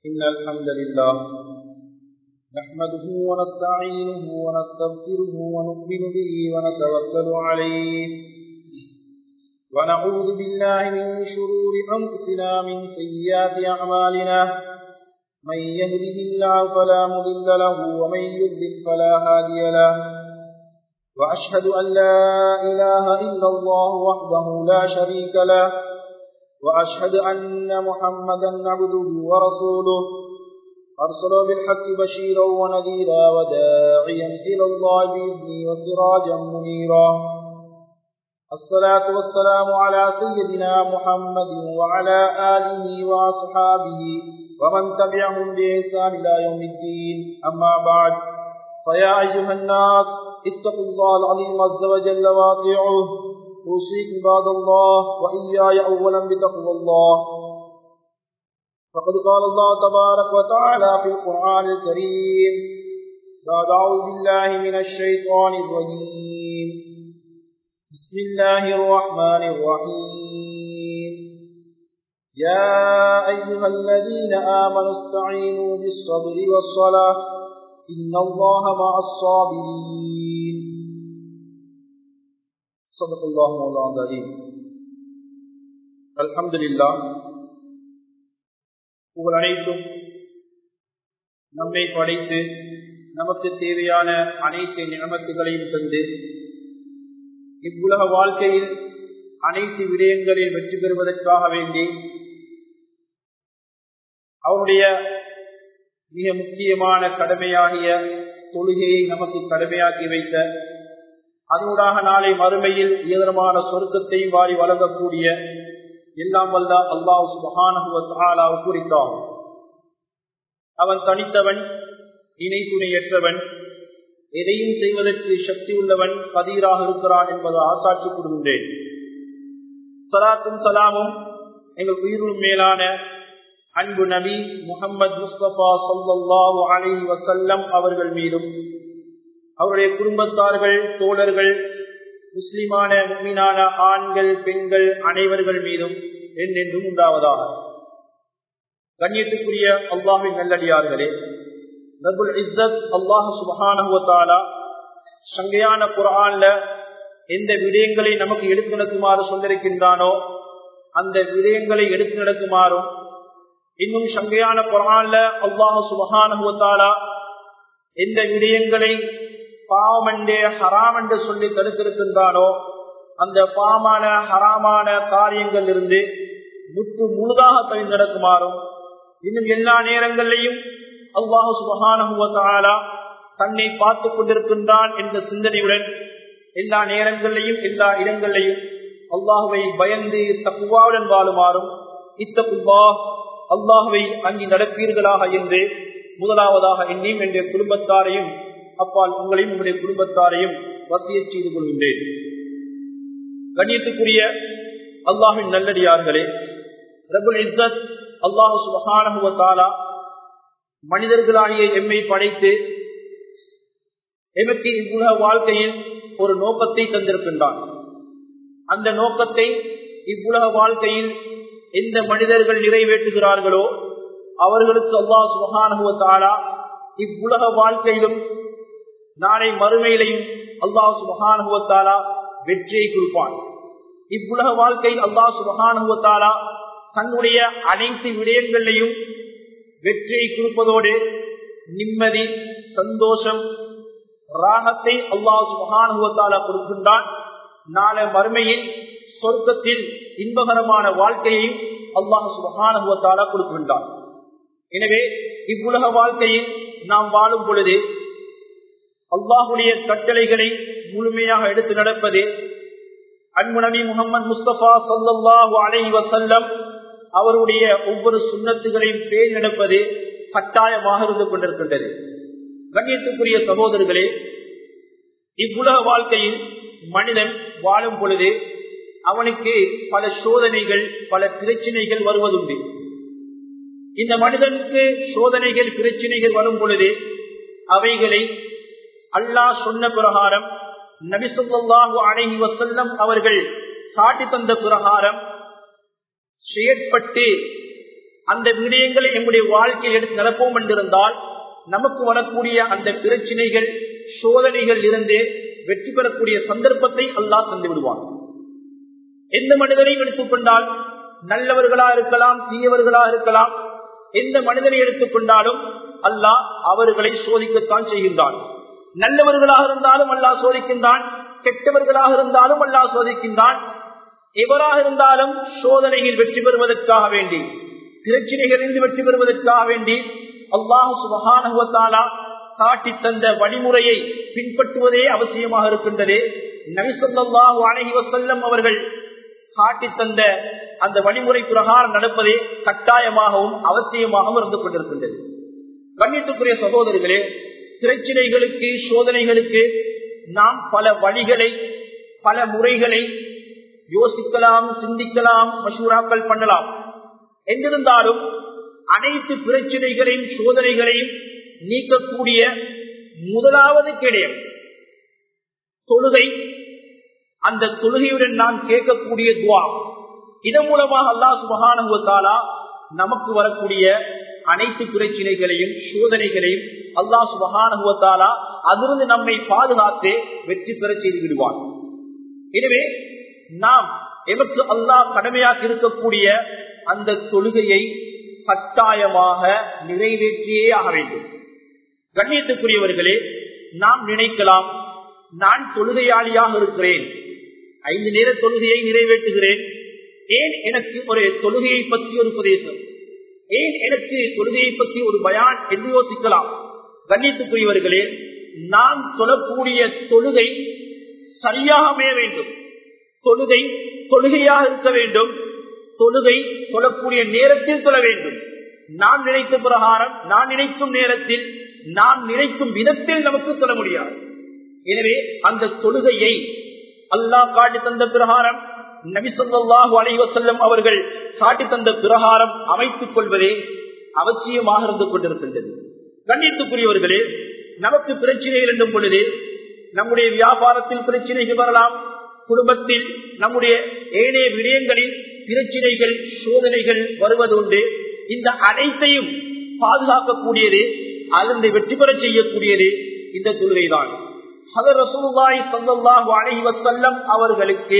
إن الحمد لله نحمده ونستعينه ونستغفره ونؤمن به ونتوكل عليه ونعوذ بالله من شرور أنفسنا من سيئات أعمالنا من يهده الله فلا مضل له ومن يضلل فلا هادي له وأشهد أن لا إله إلا الله وحده لا شريك له وأشهد أن محمدا عبده ورسوله أرسله بالحق بشيرا ونذيرا وداعيا إلى الله بإذنه وسراجا منيرا الصلاة والسلام على سيدنا محمد وعلى آله وأصحابه ومن تبعهم بإحسان إلى يوم الدين أما بعد فيا أيها الناس اتقوا الله العظيم عز وجل واطيعوه أوصيكم عباد الله وإياي أولا بتقوى الله فقد قال الله تبارك وتعالى في القرآن الكريم بعد أعوذ بالله من الشيطان الرجيم بسم الله الرحمن الرحيم يا أيها الذين آمنوا استعينوا بالصبر والصلاة إن الله مع الصابرين صدق الله مولانا العظيم. அல்ஹம்துலில்லாஹ், புகழ் அனைத்தும் நம்மை படைத்து நமக்கு தேவையான அனைத்து நியமத்துகளையும் தந்து இவ்வுலக வாழ்க்கையில் அனைத்து விடயங்களில் வெற்றி பெறுவதற்காக வேண்டி அவருடைய மிக முக்கியமான கடமையாகிய தொழுகையை நமக்கு கடமையாக்கி வைத்த, அதனூடாக நாளை மறுமையில் உயர்தரமான சொர்க்கத்தையும் வாரி வழங்கக்கூடிய எல்லாம் வல்ல அல்லாஹ் சுப்ஹானஹு வ தஆலா குறித்தான். அவன் தனித்தவன், இணை துணையற்றவன், எதையும் செய்வதற்கு சக்தி உள்ளவன், கதீராக இருக்கிறான் என்பது ஆசாட்சி கூறுகின்றேன். ஸலாத்தும் ஸலாமும் எங்கள் உயிரினும் மேலான அன்பு நபி முஹம்மது முஸ்தபா ஸல்லல்லாஹு அலைஹி வஸல்லம் அவர்கள் மீதும், அவருடைய குடும்பத்தார்கள், தோழர்கள், முஸ்லிமான முஃமினான ஆண்கள், பெண்கள் அனைவர்கள் மீதும் என்றென்றும் உண்டாவதாக. கண்ணியத்துக்குரிய அல்லாஹ்வின் நல்லடியார்களே, ரப்புல் இஸ்ஸத் அல்லாஹ் சுப்ஹானஹு வ தஆலா சங்கையான குர்ஆன்ல எந்த விடயங்களை நமக்கு எடுத்து நடக்குமாறு சொல்லிருக்கின்றானோ அந்த விடயங்களை எடுத்து நடக்குமாறும், இன்னும் சங்கையான குர்ஆன்ல அல்லாஹ் சுப்ஹானஹு வ தஆலா எந்த விடயங்களை பாவமண்டே ஹராம் என்று சொல்லி தடுத்திருக்கின்றானோ அந்த பாவமான ஹராமான காரியங்கள் இருந்து முற்று முழுதாக தவிர்த்து நடக்குமாறும், இன்னும் எல்லா நேரங்களிலையும் அல்லாஹ் சுப்ஹானஹு வ தஆலா தன்னை பார்த்துக் கொண்டிருக்கின்றான் என்ற சிந்தனையுடன் எல்லா நேரங்களிலையும் எல்லா இடங்களிலையும் அல்லாஹுவை பயந்து தக்வாவுடன் வாழுமாறும், இத்தகுல்லாஹ் அல்லாஹுவை அங்கி நடப்பீர்களாக என்று முதலாவதாக என்னையும் என்னுடைய குடும்பத்தாரையும் அப்பால் உங்களையும் உங்களுடைய குடும்பத்தாரையும் வசியச் செய்து கொள்கின்றேன். கண்ணியத்துக்குரிய அல்லாஹ்வின் நல்லடியார்களே, ரப்புல் இஸ்ஸத் அல்லாஹ் சுப்ஹானஹு வ தஆலா மனிதர்களாகிய எம்மை படைத்து எமக்கு இவ்வுலக வாழ்க்கையில் ஒரு நோக்கத்தை தந்திருக்கின்றான். அந்த நோக்கத்தை இவ்வுலக வாழ்க்கையில் எந்த மனிதர்கள் நிறைவேற்றுகிறார்களோ அவர்களுக்கு அல்லாஹ் சுப்ஹானஹு வ தஆலா இவ்வுலக வாழ்க்கையிலும் நாளை மறுமையிலையும் அல்லாஹ் சுப்ஹானஹு வ தஆலா வெற்றியை கொடுப்பான். இவ்வுலக வாழ்க்கையில் அல்லாஹ் சுப்ஹானஹு வ தஆலா தன்னுடைய அனைத்து விடயங்களையும் வெற்றியை கொடுப்பதோடு நிம்மதி, சந்தோஷம், ராகத்தை அல்லாஹ் சுப்ஹானஹு வ தஆலா கொடுக்கின்றான். நாளை மறுமையில் சொர்க்கத்தில் இன்பகரமான வாழ்க்கையை அல்லாஹ் சுப்ஹானஹு வ தஆலா கொடுக்கின்றான். எனவே இவ்வுலக வாழ்க்கையில் நாம் வாழும் பொழுது அல்லாஹுடைய கட்டளைகளை முழுமையாக எடுத்து நடப்பது, அன்பு நபி முஹம்மது முஸ்தபா ஸல்லல்லாஹு அலைஹி வஸல்லம் அவருடைய ஒவ்வொரு சுன்னத்துகளையும் பேணி நடப்பது கட்டாயமாக இருந்து கொண்டிருக்கின்றது. கண்ணியத்துக்குரிய சகோதரர்களே, இவ்வுலக வாழ்க்கையில் மனிதன் வாழும் பொழுது அவனுக்கு பல சோதனைகள், பல பிரச்சனைகள் வருவதுண்டு. இந்த மனிதனுக்கு சோதனைகள், பிரச்சனைகள் வரும் பொழுது அவைகளை அல்லாஹ் சொன்ன பிரகாரம், நபி ஸல்லல்லாஹு அலைஹி வஸல்லம் அவர்கள் காட்டி தந்த பிரகாரம் செயற்பட்டு அந்த விடயங்களை எங்களுடைய வாழ்க்கையில் எடுத்து நடப்போம் என்றிருந்தால் நமக்கு வரக்கூடிய அந்த பிரச்சனைகள் சோதனைகள் இருந்து வெற்றி பெறக்கூடிய சந்தர்ப்பத்தை அல்லாஹ் தந்து விடுவான். எந்த மனிதரையும் எடுத்துக்கொண்டால் நல்லவர்களா இருக்கலாம், தீயவர்களா இருக்கலாம், எந்த மனிதனை எடுத்துக்கொண்டாலும் அல்லாஹ் அவர்களை சோதிக்கத்தான் செய்கின்றான். நல்லவர்களாக இருந்தாலும் அல்லாஹ் சோதிக்கின்றான், கெட்டவர்களாக இருந்தாலும் அல்லாஹ் சோதிக்கின்றான். எவராக இருந்தாலும் சோதனையில் வெற்றி பெறுவதற்காக வேண்டி, பிரச்சனைகளிலிருந்து வெற்றி பெறுவதற்காக வேண்டி அல்லாஹ் சுப்ஹானஹு வ தஆலா காட்டி தந்த வழிமுறையை பின்பற்றுவதே அவசியமாக இருக்கின்றது. நபி ஸல்லல்லாஹு அலைஹி வஸல்லம் அவர்கள் காட்டி தந்த அந்த வழிமுறை பிரகாரம் நடப்பதே கட்டாயமாகவும் அவசியமாகவும் இருந்து கொண்டிருக்கின்றது. கண்ணியத்துக்குரிய சகோதரர்களே, பிரச்சனைகளுக்கு சோதனைகளுக்கு நாம் பல வழிகளை பல முறைகளை யோசிக்கலாம், சிந்திக்கலாம், மஷூராக்கள் பண்ணலாம். என்றிருந்தாலும் அனைத்து பிரச்சனைகளையும் சோதனைகளையும் நீக்கக்கூடிய முதலாவது கிடையாது தொழுகை. அந்த தொழுகையுடன் நாம் கேட்கக்கூடிய துஆ, இதன் மூலமாக அல்லாஹ் சுப்ஹானஹு வ தஆலா நமக்கு வரக்கூடிய அனைத்து பிரச்சனைகளையும் சோதனைகளையும் அல்லாஹ் சுப்ஹானஹு வ தஆலா அதிலிருந்து நம்மை பாதுகாத்து வெற்றி பெற செய்து விடுவான். எனவே நாம் எமக்கு அல்லாஹ் கடமையாக்கி இருக்கக்கூடிய அந்த தொழுகையை கட்டாயமாக நிறைவேற்றியே ஆக வேண்டும். கண்ணியத்துக்குரியவர்களே, நாம் நினைக்கலாம், நான் தொழுகையாளியாக இருக்கிறேன், 5 நேர தொழுகையை நிறைவேற்றுகிறேன், ஏன் எனக்கு ஒரு தொழுகையை பற்றி ஒரு உபதேசம், ஏன் எனக்கு தொழுகையை பற்றி ஒரு பயான் என்று யோசிக்கலாம். கண்ணியத்துக்குரியவர்களே, நாம் தொழக்கூடிய தொழுகை சரியாக அமைய வேண்டும். தொழுகை தொழுகையாக இருக்க வேண்டும். தொழுகை தொழக்கூடிய நேரத்தில் தொழ வேண்டும். நாம் நினைத்த பிரகாரம், நான் நினைக்கும் நேரத்தில், நாம் நினைக்கும் விதத்தில் நமக்கு தொழ முடியாது. எனவே அந்த தொழுகையை அல்லாஹ் காட்டி தந்த பிரகாரம், நபி ஸல்லல்லாஹு அலைஹி வஸல்லம் அவர்கள் காட்டி தந்த பிரகாரம் அமைத்துக் கொள்வதே அவசியமாக இருந்து கொண்டிருக்கின்றது. கண்ணியத்துக்குரியவர்களே, நமக்கு பிரச்சனைகள் என்னும் பொழுது நம்முடைய வியாபாரத்தில் பிரச்சனைகள் வரலாம், குடும்பத்தில் நம்முடைய ஏனைய விடயங்களில் பிரச்சனைகள் சோதனைகள் வருவது உண்டு. இந்த அனைத்தையும் பாதுகாக்கக்கூடியது, அதிலிருந்து வெற்றி பெற செய்யக்கூடியது இந்த தொழுகைதான். ஹதரத் ரசூலுல்லாஹி ஸல்லல்லாஹு அலைஹி வஸல்லம் அவர்களுக்கு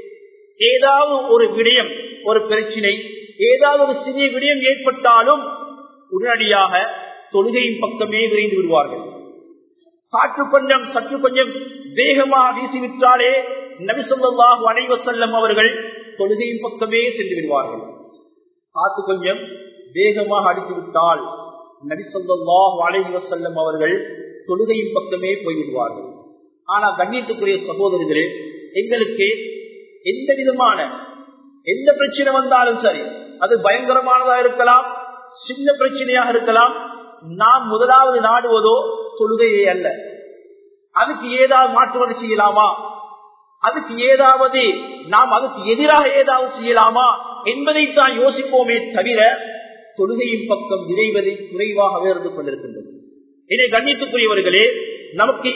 ஏதாவது ஒரு விடயம், ஒரு பிரச்சனை, ஏதாவது ஒரு சிறிய விடயம் ஏற்பட்டாலும் உடனடியாக தொழுகையின் பக்கமே விரைந்து விடுவார்கள். காற்று கொஞ்சம் சற்று கொஞ்சம் வேகமாக வீசிவிட்டாலே நபி ஸல்லல்லாஹு அலைஹி வஸல்லம் அவர்கள் தொழுகையின் பக்கமே சென்று விடுவார்கள். காற்று கொஞ்சம் வேகமாக அடித்துவிட்டால் நபி ஸல்லல்லாஹு அலைஹி வஸல்லம் அவர்கள் தொழுகையின் பக்கமே போய்விடுவார்கள். ஆனால் கண்ணியத்துக்குரிய சகோதரர்களே, எங்களுக்கு எந்த விதமான எந்த பிரச்சனை வந்தாலும் சரி, அது பயங்கரமானதாக இருக்கலாம், சின்ன பிரச்சனையாக இருக்கலாம், நாம் முதலாவது நாடுவதோ தொழுகையே அல்ல. அதுக்கு ஏதாவது மாற்றுவது செய்யலாமா, அதுக்கு ஏதாவது நாம் அதுக்கு எதிராக ஏதாவது செய்யலாமா என்பதைத்தான் யோசிப்போமே தவிர தொழுகையின் பக்கம் விரைவதை குறைவாகவே இருந்து கொண்டிருக்கின்றது. இதை கண்ணியத்துக்குரியவர்களே, நமக்கு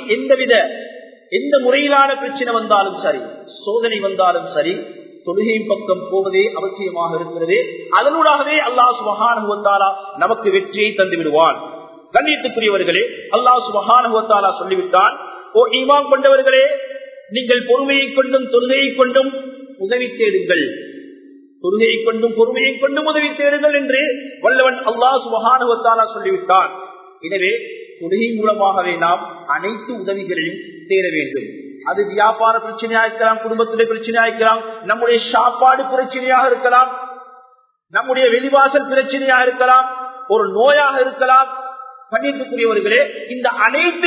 எந்த முறையிலான பிரச்சனை வந்தாலும் சரி, சோதனை வந்தாலும் சரி, தொழுகையின் பக்கம் போவதே அவசியமாக இருக்கிறது. அதனூடாகவே அல்லாஹ் சுப்ஹானஹு வ தஆலா நமக்கு வெற்றியை தந்து விடுவான். கண்ணியத்துக்குரியவர்களே, அல்லாஹ் சுப்ஹானஹு வ தஆலா சொல்லிவிட்டான், ஓ ஈமான் கொண்டவர்களே, நீங்கள் பொறுமையை கொண்டும் தொழுகையை கொண்டும் உதவி தேடுங்கள், தொழுகையை கொண்டும் பொறுமையை கொண்டும் உதவி தேடுங்கள் என்று வல்லவன் அல்லாஹ் சுப்ஹானஹு வ தஆலா சொல்லிவிட்டான். எனவே தொழுகை மூலமாகவே நாம் அனைத்து உதவிகளையும் தேட வேண்டும். அது வியாபார பிரச்சனையாக இருக்கலாம், குடும்பத்திலே பிரச்சனையாக இருக்கலாம், நம்முடைய சாப்பாடு பிரச்சனையாக இருக்கலாம், நம்முடைய வெளிவாசல் பிரச்சனையாக இருக்கலாம், ஒரு நோயாக இருக்கலாம். கண்ணியத்துக்குரியவர்களே, இந்த அனைத்து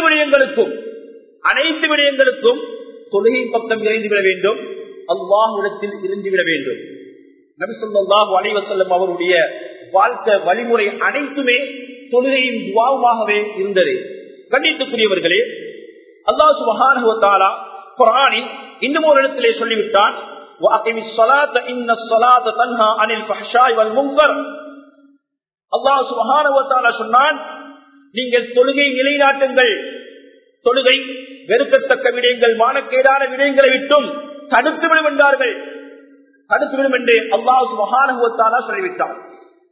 விடயங்களுக்கும் தொழுகை பக்கம் இறைந்துவிட வேண்டும், அல்லாஹ்விடத்தில் இருந்துவிட வேண்டும். நபி ஸல்லல்லாஹு அலைஹி வஸல்லம் அவருடைய வாழ்க்கை வழிமுறை அனைத்துமே தொழுகையின் துஆவாகவே இருந்தது. கண்ணியத்துக்குரியவர்களே, அல்லாஹ் சுப்ஹானஹு வ தஆலா குர்ஆனில் இன்னும் ஒரு இடத்திலே சொல்லிவிட்டான், வஅகிமிஸ் ஸலாத இன்னஸ் ஸலாத தன்ஹா அனில் ஃபஹ்ஷாய் வல் முன்கர். அல்லாஹ் சுப்ஹானஹு வ தஆலா சொன்னான், நீங்கள் தொழுகை நிலைநாட்டுங்கள், தொழுகை வெறுக்கத்தக்க விடயங்கள், மானக்கேடான விடயங்களை விட்டும் தடுத்துவிடும் என்றார்கள். தடுத்துவிடும் என்று அல்லாஹ் சுப்ஹானஹு வ தஆலா சொல்லிவிட்டார்.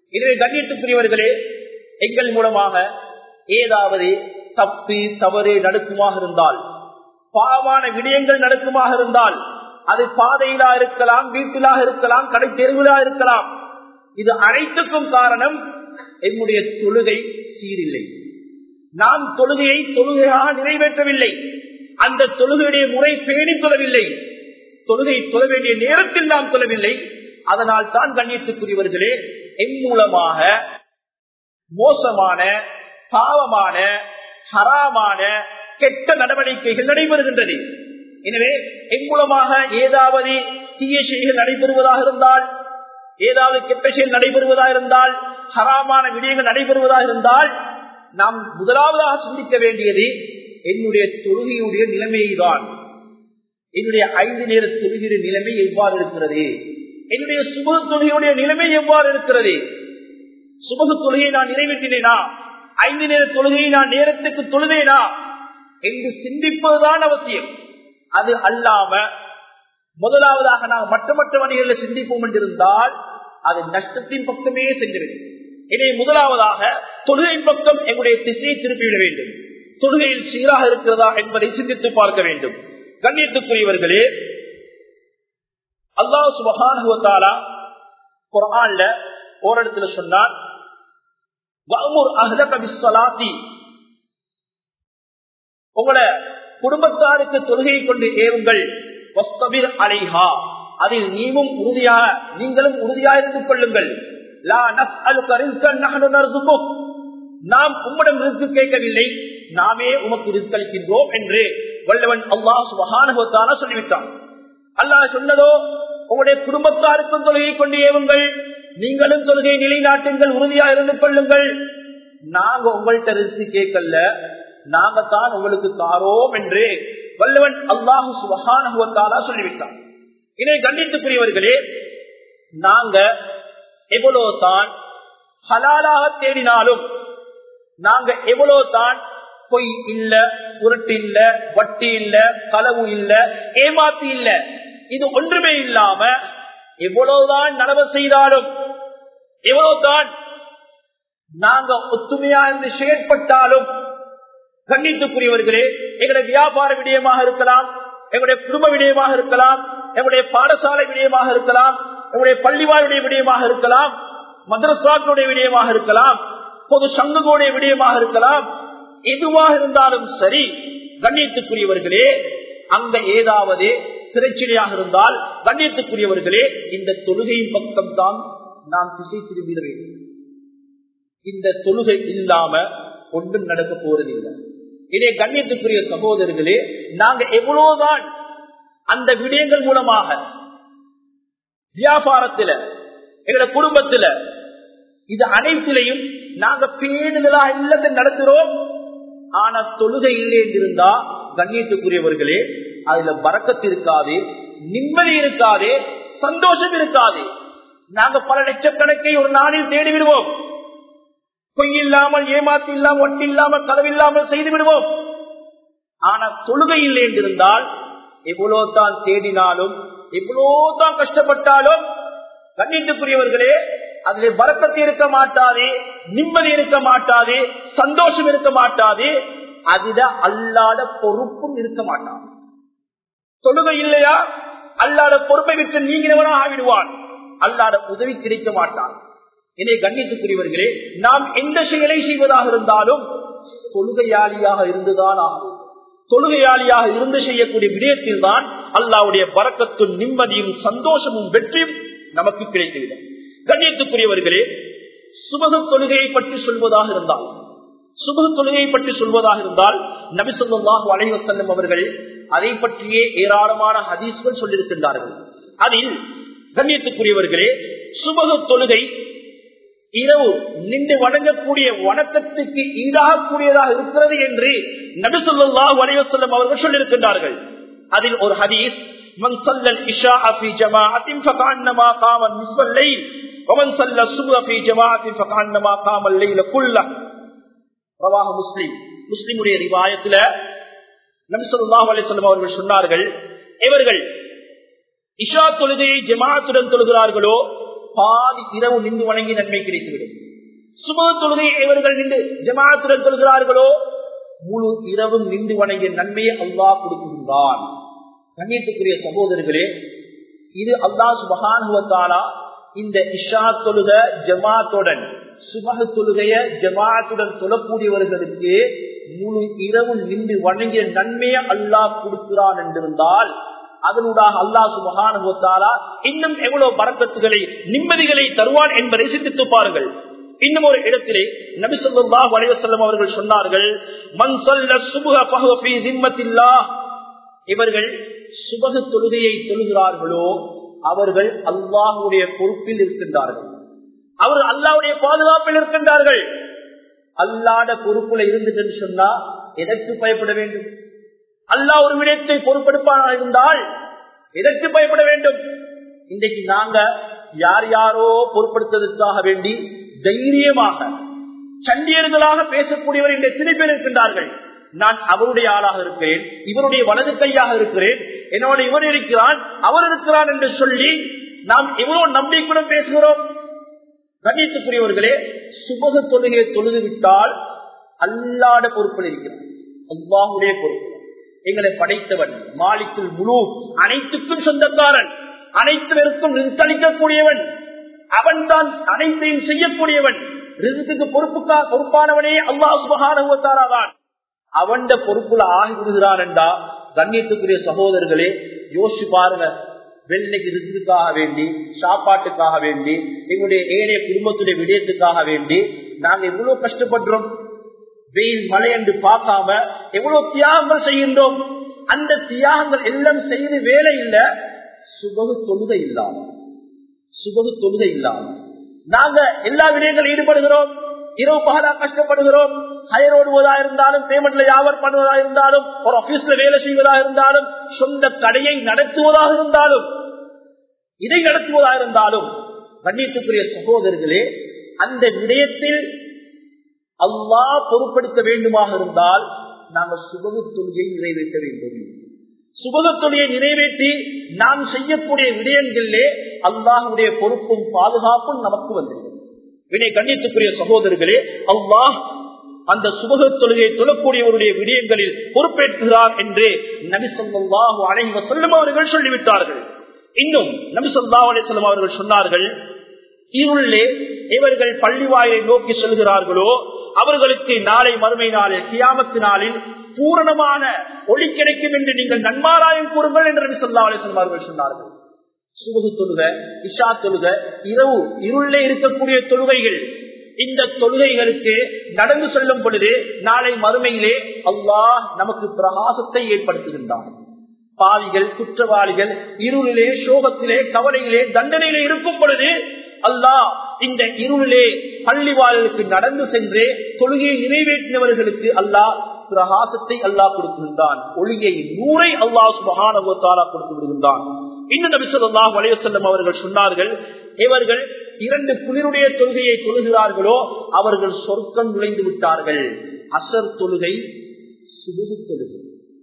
எனவே கண்ணியத்துக்குரியவர்களே, எங்கள் மூலமாக ஏதாவது தப்பி தவறு நடக்குமாக இருந்தால், பாவமான விடயங்கள் நடக்குமாக இருந்தால், அது பாதையிலா இருக்கலாம், வீட்டிலாக இருக்கலாம், கடை தெருவிலா இருக்கலாம், இது அனைத்துக்கும் காரணம் என்னுடைய தொழுகை சீரில்லை. நாம் தொழுகையை தொழுகையாக நிறைவேற்றவில்லை, அந்த தொழுகையுடைய முறை பேணி தொழவில்லை, தொழுகை தொழ வேண்டிய நேரத்தில் நாம் தொழவில்லை. அதனால் தான் கண்ணியத்துக்குரியவர்களே, என் மூலமாக மோசமான, பாவமான, ஹராமான, கெட்ட நடவடிக்கைகள் நடைபெறுகின்றது. எனவே என் மூலமாக ஏதாவது தீய செயல்கள் நடைபெறுவதாக இருந்தால், ஏதாவது கெட்ட செயல் நடைபெறுவதாக இருந்தால், ஹராமான விடயங்கள் நடைபெறுவதாக இருந்தால், நாம் முதலாவதாக சிந்திக்க வேண்டியது என்னுடைய தொழுகையுடைய நிலைமைதான். என்னுடைய 5 நேர தொழுகிற நிலைமை எவ்வாறு இருக்கிறது, என்னுடைய சுபஹ் தொழுகையுடைய நிலைமை எவ்வாறு இருக்கிறது, சுபஹ் தொழுகையை நான் நிறைவேற்றினேனா, 5 நேர தொழுகையை நான் நேரத்துக்கு தொழுதேனா என்று சிந்திப்பதுதான் அவசியம். அது அல்லாம முதலாவதாக நாம் மற்ற வழிகளில் சிந்திப்போம் என்றிருந்தால் அது நஷ்டத்தின் பக்கமே சென்றுவிடும். எனவே முதலாவதாக தொழுகையின் பக்கம் எங்களுடைய திசையை திருப்பிவிட வேண்டும். தொழுகையில் சீராக இருக்கிறதா என்பதை சிந்தித்து பார்க்க வேண்டும். கண்ணியத்துக்குரியவர்களே, அல்லாஹ் சுப்ஹானஹு வ தஆலா குர்ஆன்ல ஓரிடத்துல சொன்னார், வஅமுர் அஹ்லக பிஸ்ஸலாத்தி, உங்களை குடும்பத்தாருக்கு தொழுகையை கொண்டு ஏவுங்கள், வஸ்தபிர் அலைஹா, அதில் நீங்களும் உறுதியாக இருந்து கொள்ளுங்கள். லா நஸ்அலுக ரிஸ்கன் நஹ்னு நர்சுகுக், நாம் உம்மிடம் ரிஸ்க் கேட்கவில்லை, நாமே உமக்கு ரிஸ்க் அளிக்கின்றோம் என்று வல்லவன் அல்லாஹ் சுப்ஹானஹு வ தஆலா சொல்லிவிட்டான். அல்லாஹ் சொன்னதோ, உங்களுடைய குடும்பத்தாருக்கும் தொழுகையை கொண்டு ஏவுங்கள், நீங்களும் தொழுகை நிலைநாட்டுங்கள், உறுதியாக இருந்து கொள்ளுங்கள். நாங்க உங்கள்கிட்ட ரிஸ்க் கேட்கல, நாங்க தான் உங்களுக்கு தாரோம் என்று வல்லவன் அல்லாஹ் சுப்ஹானஹு வ தஆலா சொல்லிவிட்டான். இதை கண்டித்துக்குரியவர்களே, நாங்க எவ்வளவு தான் ஹலாலாக தேடினாலும், நாங்க எவ்வளவு தான் பொய் இல்ல, உருட்டு இல்ல, வட்டி இல்ல, களவு இல்ல, ஏமாத்தி இல்ல, இது ஒன்றுமே இல்லாம எவ்வளவுதான் நலவு செய்தாலும், எவ்வளவுதான் நாங்க ஒத்துமையா இருந்து செயற்பட்டாலும், கண்ணியத்துக்குரியவர்களே, எங்களுடைய வியாபார விடயமாக இருக்கலாம், எங்களுடைய குடும்ப விடயமாக இருக்கலாம், எங்களுடைய பாடசாலை விடயமாக இருக்கலாம், எங்களுடைய பள்ளிவாருடைய விடயமாக இருக்கலாம், மதரசாக்களுடைய விடயமாக இருக்கலாம், பொது சங்கங்களுடைய விடயமாக இருக்கலாம், எதுவாக இருந்தாலும் சரி, கண்ணியத்துக்குரியவர்களே, அங்க ஏதாவது பிரச்சனையாக இருந்தால், கண்ணியத்துக்குரியவர்களே, இந்த தொழுகையின் பக்கம் தான் நாம் திசை திரும்பிட வேண்டும். இந்த தொழுகை இல்லாம ஒன்றும் நடக்க போறதில்லை. இதே கண்ணியத்துக்குரிய சகோதரர்களே, நாங்க எவ்வளவுதான் அந்த விடயங்கள் மூலமாக வியாபாரத்துல, எங்களோட குடும்பத்துல, இது அனைத்திலையும் நாங்க பேணுதலா இல்லத்தை நடத்துறோம். ஆனா தொழுகை இல்லை என்றிருந்தா, கண்ணியத்துக்குரியவர்களே, அதுல பரக்கத்து இருக்காது, நிம்மதி இருக்காது, சந்தோஷம் இருக்காது. நாங்க பல லட்சக்கணக்கை ஒரு நாளில் தேடி விடுவோம், பொய் இல்லாமல், ஏமாத்தி இல்லாமல், ஒட்டி இல்லாமல், களவில்லாமல் செய்து விடுவோம். ஆனா தொழுகை இல்லை என்றிருந்தால் எவ்வளவுதான் தேடினாலும், எவ்வளவுதான் கஷ்டப்பட்டாலும், கண்ணியத்துக்குரியவர்களே, அதில் பரக்கத்து இருக்க மாட்டாது, நிம்மதி இருக்க மாட்டாது, சந்தோஷம் இருக்க மாட்டாது, அதில அல்லாத பொறுப்பும் இருக்க மாட்டாது. தொழுகை இல்லையா, அல்லாத பொறுப்பை விட்டு நீங்கினவனா ஆகிடுவான், அல்லாத உதவி கிடைக்க மாட்டான். எனவே கண்ணியத்துக்குரியவர்களே, நாம் எந்த செயலை செய்வதாக இருந்தாலும் தொழுகையாளியாக இருந்துதான் ஆகும். தொழுகையாளியாக இருந்து செய்யக்கூடிய விடயத்தில் தான் அல்லாஹ்வுடைய பரக்கத்தும் நிம்மதியும் சந்தோஷமும் வெற்றியும் நமக்கு கிடைத்துவிடும். கண்ணியத்துக்குரியவர்களே, சுபஹ் தொழுகையை பற்றி சொல்வதாக இருந்தால், சுபஹ் தொழுகையை பற்றி சொல்வதாக இருந்தால் நபி ஸல்லல்லாஹு அலைஹி வஸல்லம் அவர்கள் அதை பற்றியே ஏராளமான ஹதீஸ்கள் சொல்லியிருக்கின்றார்கள். அதில் கண்ணியத்துக்குரியவர்களே, சுபஹ் தொழுகை இரவு நின்று வணங்கக்கூடிய வணக்கத்துக்கு ஈடாகக்கூடியதாக இருக்கிறது என்று நபி ஸல்லல்லாஹு அலைஹி வஸல்லம் அவர்கள் சொல்லியிருக்கின்றார்கள். அதில் ஒரு ஹதீஸ், மன் ஸல்லல் இஷாஅ ஃபீ ஜமாஅத்தின் ஃபகஅன்னமா காம நிஸ்ஃபல் லைல் வமன் ஸல்ல ஸுப்ஹ ஃபீ ஜமாஅத்தின் ஃபகஅன்னமா காம லைல குல்லஹ். ரவாஹு முஸ்லிம். முஸ்லிமுடைய ரிவாயத்துல நபி ஸல்லல்லாஹு அலைஹி வஸல்லம் அவர்கள் சொன்னார்கள், இவர்கள் இஷா தொழுகையை ஜமாஅத்துடன் தொழுகிறார்களோ பாதி இரவு நின்று வணங்கி நன்மை கிடைத்துவிடும். சுபஹ் தொழுகை இவர்கள் நின்று ஜமாத்துடன் தொழுகிறார்களோ முழு இரவும் நின்று வணங்கிய நன்மையை அல்லாஹ் கொடுக்கின்றான். கண்ணியத்துக்குரிய சகோதரர்களே, இது அல்லாஹ் சுப்ஹானஹு வ தஆலா இந்த இஷா தொழுக ஜமாத்துடன் சுபஹ் தொழுகைய ஜமாத்துடன் தொழக்கூடியவர்களுக்கு முழு இரவு நின்று வணங்கிய நன்மையை அல்லாஹ் கொடுக்கிறான் என்றிருந்தால் அதனூடாக அல்லாஹ் சுப்ஹானஹு வ தஆலா இன்னும் எவ்வளவு பரக்கத்துகளை நிம்மதிகளை தருவான் என்பதை சிந்தித்து பாருங்கள். இன்னும் ஒரு இடத்திலே நபி ஸல்லல்லாஹு அலைஹி வஸல்லம் அவர்கள் சொன்னார்கள், மன் ஸல்ல சுப்ஹ ஃபஹுவ ஃபீ திம்மத்தில்லாஹ். இவர்கள் சுபஹ் தொழுகையை தொழுகிறார்களோ அவர்கள் அல்லாஹ்வுடைய பொறுப்பில் இருக்கின்றார்கள், அவர்கள் அல்லாஹ்வுடைய பாதுகாப்பில் இருக்கின்றார்கள். அல்லாஹ்வுடைய பொறுப்புல இருந்துட்டு சொன்னா எதற்கு பயப்பட வேண்டும்? அல்லாஹ் ஒரு விடயத்தை பொறுப்பெடுப்பானாக இருந்தால் எதற்கு பயப்பட வேண்டும்? இன்றைக்கு நாங்க யார் யாரோ பொறுப்படுத்துவதற்காக வேண்டி தைரியமாக சண்டியர்களாக பேசக்கூடியவர் இந்த எத்தனை பேர் இருக்கின்றார்கள். நான் அவருடைய ஆளாக இருக்கிறேன், இவருடைய வலது கையாக இருக்கிறேன், என்னோட இவர் இருக்கிறான் அவர் இருக்கிறான் என்று சொல்லி நாம் எவ்வளவு நம்பிக்கையுடன் பேசுகிறோம். கண்ணியத்துக்குரியவர்களே, சுபஹ் தொழுகையை தொழுது விட்டால் அல்லாஹ்வுடைய பொறுப்பில் இருக்கிறார், அல்லாஹ்வுடைய பொறுப்பு. எங்களை படைத்தவன் மாலிக்குல் முலூக், அனைத்துக்கும் சொந்தக்காரன், அனைத்துவருக்கும் ரிஸ்க் அளிக்கக்கூடியவன், அவன் தான் அனைத்தையும் செய்யக்கூடியவன். ரிஸ்க்கு பொறுப்பானவனே அல்லாஹ் சுப்ஹானஹு வ தஆலா தான். அவன் பொறுப்புல ஆகி விடுகிறான் என்றா கண்ணியத்துக்குரிய சகோதரர்களே யோசிச்சு பாருங்க. வெள்ளைக்கு ரிஸ்க்குக்காக வேண்டி, சாப்பாட்டுக்காக வேண்டி, எங்களுடைய ஏனைய குடும்பத்துடைய விடயத்துக்காக வேண்டி நாங்க எவ்வளவு கஷ்டப்படுறோம். வெயில் மழை என்று பார்க்காம எவ்வளவு தியாகங்கள் செய்கின்றோம். அந்த தியாகங்கள் எல்லாம் செய்து வேலை இல்ல, சுபஹ் தொழுகை இல்லாம நாங்க எல்லா விடயங்களும் ஈடுபடுகிறோம். இரவு பகலா கஷ்டப்படுகிறோம். ஹயர் ஓடுவதா இருந்தாலும், பேமெண்ட்ல வியாபாரம் பண்ணுவதா இருந்தாலும், ஒரு ஆபீஸ்ல வேலை செய்வதா இருந்தாலும், சொந்த கடையை நடத்துவதாக இருந்தாலும், இதை நடத்துவதாக இருந்தாலும், கண்ணியத்துக்குரிய சகோதரர்களே, அந்த விடயத்தில் அல்லாஹ் பொறுப்படுத்த வேண்டுமாக இருந்தால் நாங்கள் சுபஹ் தொழுகையை நிறைவேற்ற வேண்டும். சுபஹ் தொழுகையை நிறைவேற்றி நாம் செய்யக்கூடிய விடயங்களிலே அல்லாஹ்வுடைய பொறுப்பும் பாதுகாப்பும் நமக்கு வந்துவிடும். கண்ணியத்துக்குரிய சகோதரர்களே, அல்லாஹ் அந்த சுபஹ் தொழுகையை தொழக்கூடியவருடைய விடயங்களில் பொறுப்பேற்கிறார் என்று நபி ஸல்லல்லாஹு அலைஹி வஸல்லம் அவர்கள் சொல்லிவிட்டார்கள். இன்னும் நபி ஸல்லல்லாஹு அலைஹி வஸல்லம் அவர்கள் சொன்னார்கள், இருளே இவர்கள் பள்ளிவாயை நோக்கி செல்கிறார்களோ அவர்களுக்கு நாளை மறுமை நாளில் கியாமத்து நாளில் பூரணமான ஒளி கிடைக்கும் என்று நீங்கள் நன்மாராயம் கூறுங்கள் என்று நபி ஸல்லல்லாஹு அலைஹி வஸல்லம் அவர்கள் சொன்னார்கள். சுபஹ் தொழுகை, இஷா தொழுகை, இரவு இருளே இருக்கக்கூடிய தொழுகைகள், இந்த தொழுகைகளுக்கு நடந்து செல்லும் பொழுது நாளை மறுமையிலே அல்லாஹ் நமக்கு பிரகாசத்தை ஏற்படுத்துகின்றான். பாவிகள், குற்றவாளிகள் இருளிலே, சோகத்திலே, கவலையிலே, தண்டனையிலே இருக்கும் பொழுது அல்லாஹ் இந்த இருளிலே பள்ளிவாளர்களுக்கு நடந்து சென்று தொழுகையை நிறைவேற்றினவர்களுக்கு அல்லாஹ் பிரகாசத்தை அல்லாஹ் கொடுக்கின்றான். ஒளியை, நூரை அல்லாஹ் சுப்ஹானஹு வ தஆலா கொடுத்து விடுகின்றான். இன்னும் நபி ஸல்லல்லாஹு அலைஹி வஸல்லம் அவர்கள் சொன்னார்கள், இவர்கள் 2 குளிருடைய தொழுகையை தொழுகிறார்களோ அவர்கள் சொர்க்கம் நுழைந்து விட்டார்கள். அசர் தொழுகை, சுபஹ் தொழுகை.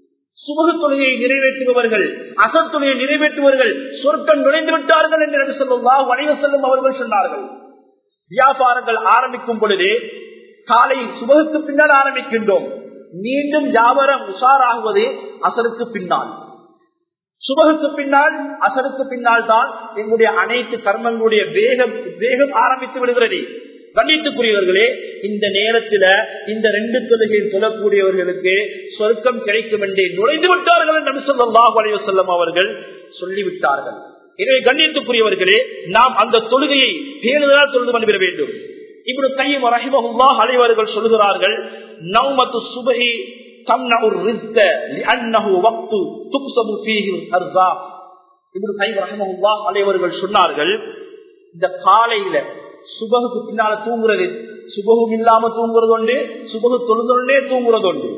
சுபஹ் தொழுகையை நிறைவேற்றுபவர்கள், அசர் தொழுகையை நிறைவேற்றுபவர்கள் சொர்க்கம் நுழைந்து விட்டார்கள் என்று நபி ஸல்லல்லாஹு அலைஹி வஸல்லம் அவர்கள் சொன்னார்கள். வியாபாரங்கள் ஆரம்பிக்கும் பொழுது காலை சுபஹுக்கு பின்னால் ஆரம்பிக்கின்றோம். மீண்டும் வியாபாரம் உஷாராகுவது அசருக்கு பின்னால். சுபஹுக்கு பின்னால், அசருக்கு பின்னால் தான் எங்களுடைய அனைத்து கர்மங்களுடைய வேகம் ஆரம்பித்து விடுகிறது. கண்ணியத்துக்குரியவர்களே, இந்த நேரத்தில் இந்த 2 தொழுகையில் தொழக்கூடியவர்களுக்கு சொர்க்கம் கிடைக்கும் என்றே நுழைந்து விட்டார்கள் நபி ஸல்லல்லாஹு அலைஹி வஸல்லம் அவர்கள் சொல்லிவிட்டார்கள். எனவே கண்ணியத்துக்குரியவர்களே, நாம் அந்த தொழுகையை பேணுதலால் தொழுது கொண்டு வேண்டும். இப்னு கய்யிம் ரஹிமஹுல்லாஹ் அலைஹி சொல்கிறார்கள், நௌமத்து சுபஹி தம்னஉ ரிஸ்க லிஅன்னஹு வக்து துக்ஸபு ஃபீஹி அர்ஸாக். இப்னு கய்யிம் ரஹிமஹுல்லாஹ் அலைஹி சொன்னார்கள், இந்த காலையில சுபஹுக்கு பின்னால தூங்குறது, சுபஹும் இல்லாம தூங்குறது உண்டு, சுபஹு தொழுதொண்டே தூங்குறது உண்டு.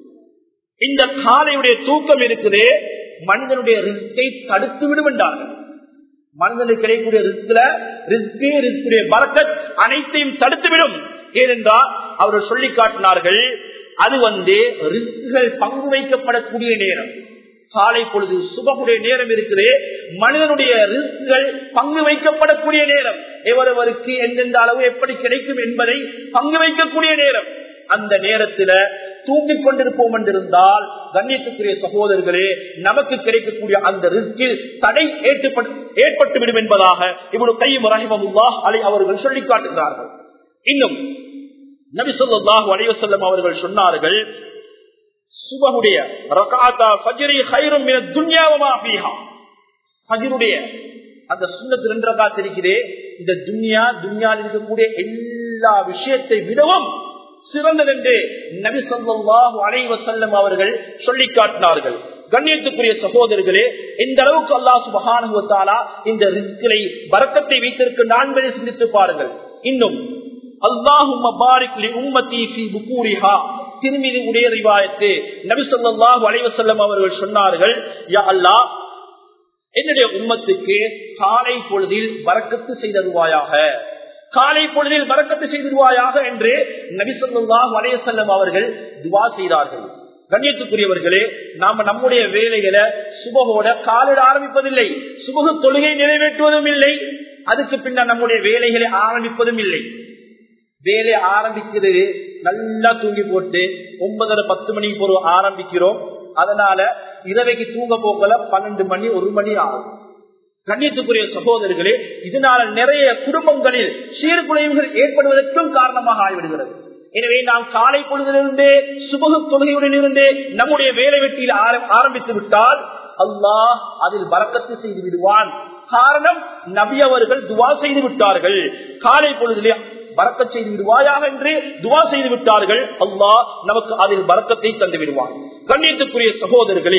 இந்த காலையுடைய தூக்கம் இருக்குதே மனிதனுடைய ரிஸ்கை தடுத்து விடும் என்றார்கள். மனிதனுக்கு கிடைக்கக்கூடிய ரிஸ்குடைய பரக்கத் அனைத்தையும் தடுத்துவிடும். ஏனென்றால் அவர்கள் சொல்லி காட்டினார்கள், அது ரிஸ்குகள் பங்கு வைக்கப்படக்கூடிய நேரம். காலை பொழுது சுபகுடைய நேரம் இருக்கிறே, மனிதனுடைய ரிஸ்குகள் பங்கு வைக்கப்படக்கூடிய நேரம், எவரவருக்கு எந்தெந்த அளவு எப்படி கிடைக்கும் என்பதை பங்கு வைக்கக்கூடிய நேரம். அந்த நேரத்தில் தூங்கிக் கொண்டிருப்போம் என்றிருந்தால் கண்ணியத்துக்குரிய சகோதரர்களே, நமக்கு கிடைக்கக்கூடிய அந்த ரிஸ்கில் தடை ஏற்பட்டுவிடும் என்பதாக இப்னு கய்யிம் ரஹிமஹுல்லாஹ் அலைஹி அவர்கள் சொல்லி காட்டுகிறார்கள். இன்னும் நபி ஸல்லல்லாஹு அலைஹி வஸல்லம் அவர்கள் சொன்னார்கள், சுபஹுடைய ரக்அத்தா ஃபஜ்ரி கைரும் மினத் துன்யா வமா ஃபீஹா. ஃபஜ்ருடைய அந்த சுன்னத் 2 ரக்அத் இருக்கிறே, இந்த துன்யாவில் இருக்கக்கூடிய எல்லா விஷயத்தை விடவும் சிறந்ததென்று நபி ஸல்லல்லாஹு அலைஹி வஸல்லம் அவர்கள் சொல்லி காட்டினார்கள். கண்ணியத்துக்குரிய சகோதரர்களே, இந்த அளவுக்கு அல்லாஹ் சுப்ஹானஹு வ தஆலா இந்த ரிஸ்கிலை பரக்கத்தை வைத்திருக்கின்றான் என்பதை சிந்தித்து பாருங்கள். இன்னும் அல்லாஹும்ம பாரிக் லி உம்மத்தி ஃபீ புகூரிஹா, திர்மிதி உடைய ரிவாயத்து, நபி ஸல்லல்லாஹு அலைஹி வஸல்லம் அவர்கள் சொன்னார்கள், யா அல்லாஹ், என்னுடைய உம்மத்துக்கு காலை பொழுதில் பரக்கத்து செய்தருவாயாக, காலை பொழுதில் பரக்கத்து செய்திருவாயாக என்று நபி ஸல்லல்லாஹு அலைஹி வஸல்லம் அவர்கள் துஆ செய்தார்கள். கண்ணியத்துக்குரியவர்களே, நாம நம்முடைய வேலைகளை சுபஹோட காலிட ஆரம்பிப்பதில்லை, சுபஹ் தொழுகை நிறைவேற்றுவதும் இல்லை, அதுக்கு பின்னர் நம்முடைய வேலைகளை ஆரம்பிப்பதும் இல்லை. வேலை ஆரம்பிக்கிறது நல்லா தூங்கி போட்டு 9:30-10 மணிக்கு போற ஆரம்பிக்கிறோம். அதனால இரவைக்கு தூங்க போகல 12 மணி 1 மணி ஆகும். கண்ணியத்துக்குரிய சகோதரர்களே, இதனால நிறைய குடும்பங்களில் சீர்குலைவுகள் ஏற்படுவதற்கும் காரணமாக ஆகிவிடுகிறது. எனவே நாம் காலை பொழுதிலிருந்தே சுபஹ் தொழுகையுடன் இருந்தே நம்முடைய வேலை வெட்டியில் ஆரம்பித்து விட்டால் அல்லாஹ் அதில் பரக்கத்து செய்து விடுவான். காரணம், நபி அவர்கள் துவா செய்து விட்டார்கள், காலை பொழுதிலே பரக்கத் செய்து விடுவாயாக என்று துவா செய்து விட்டார்கள். அல்லாஹ் நமக்கு அதில் பரக்கத்தை தந்து விடுவான். கண்ணியத்துக்குரிய சகோதரர்களே,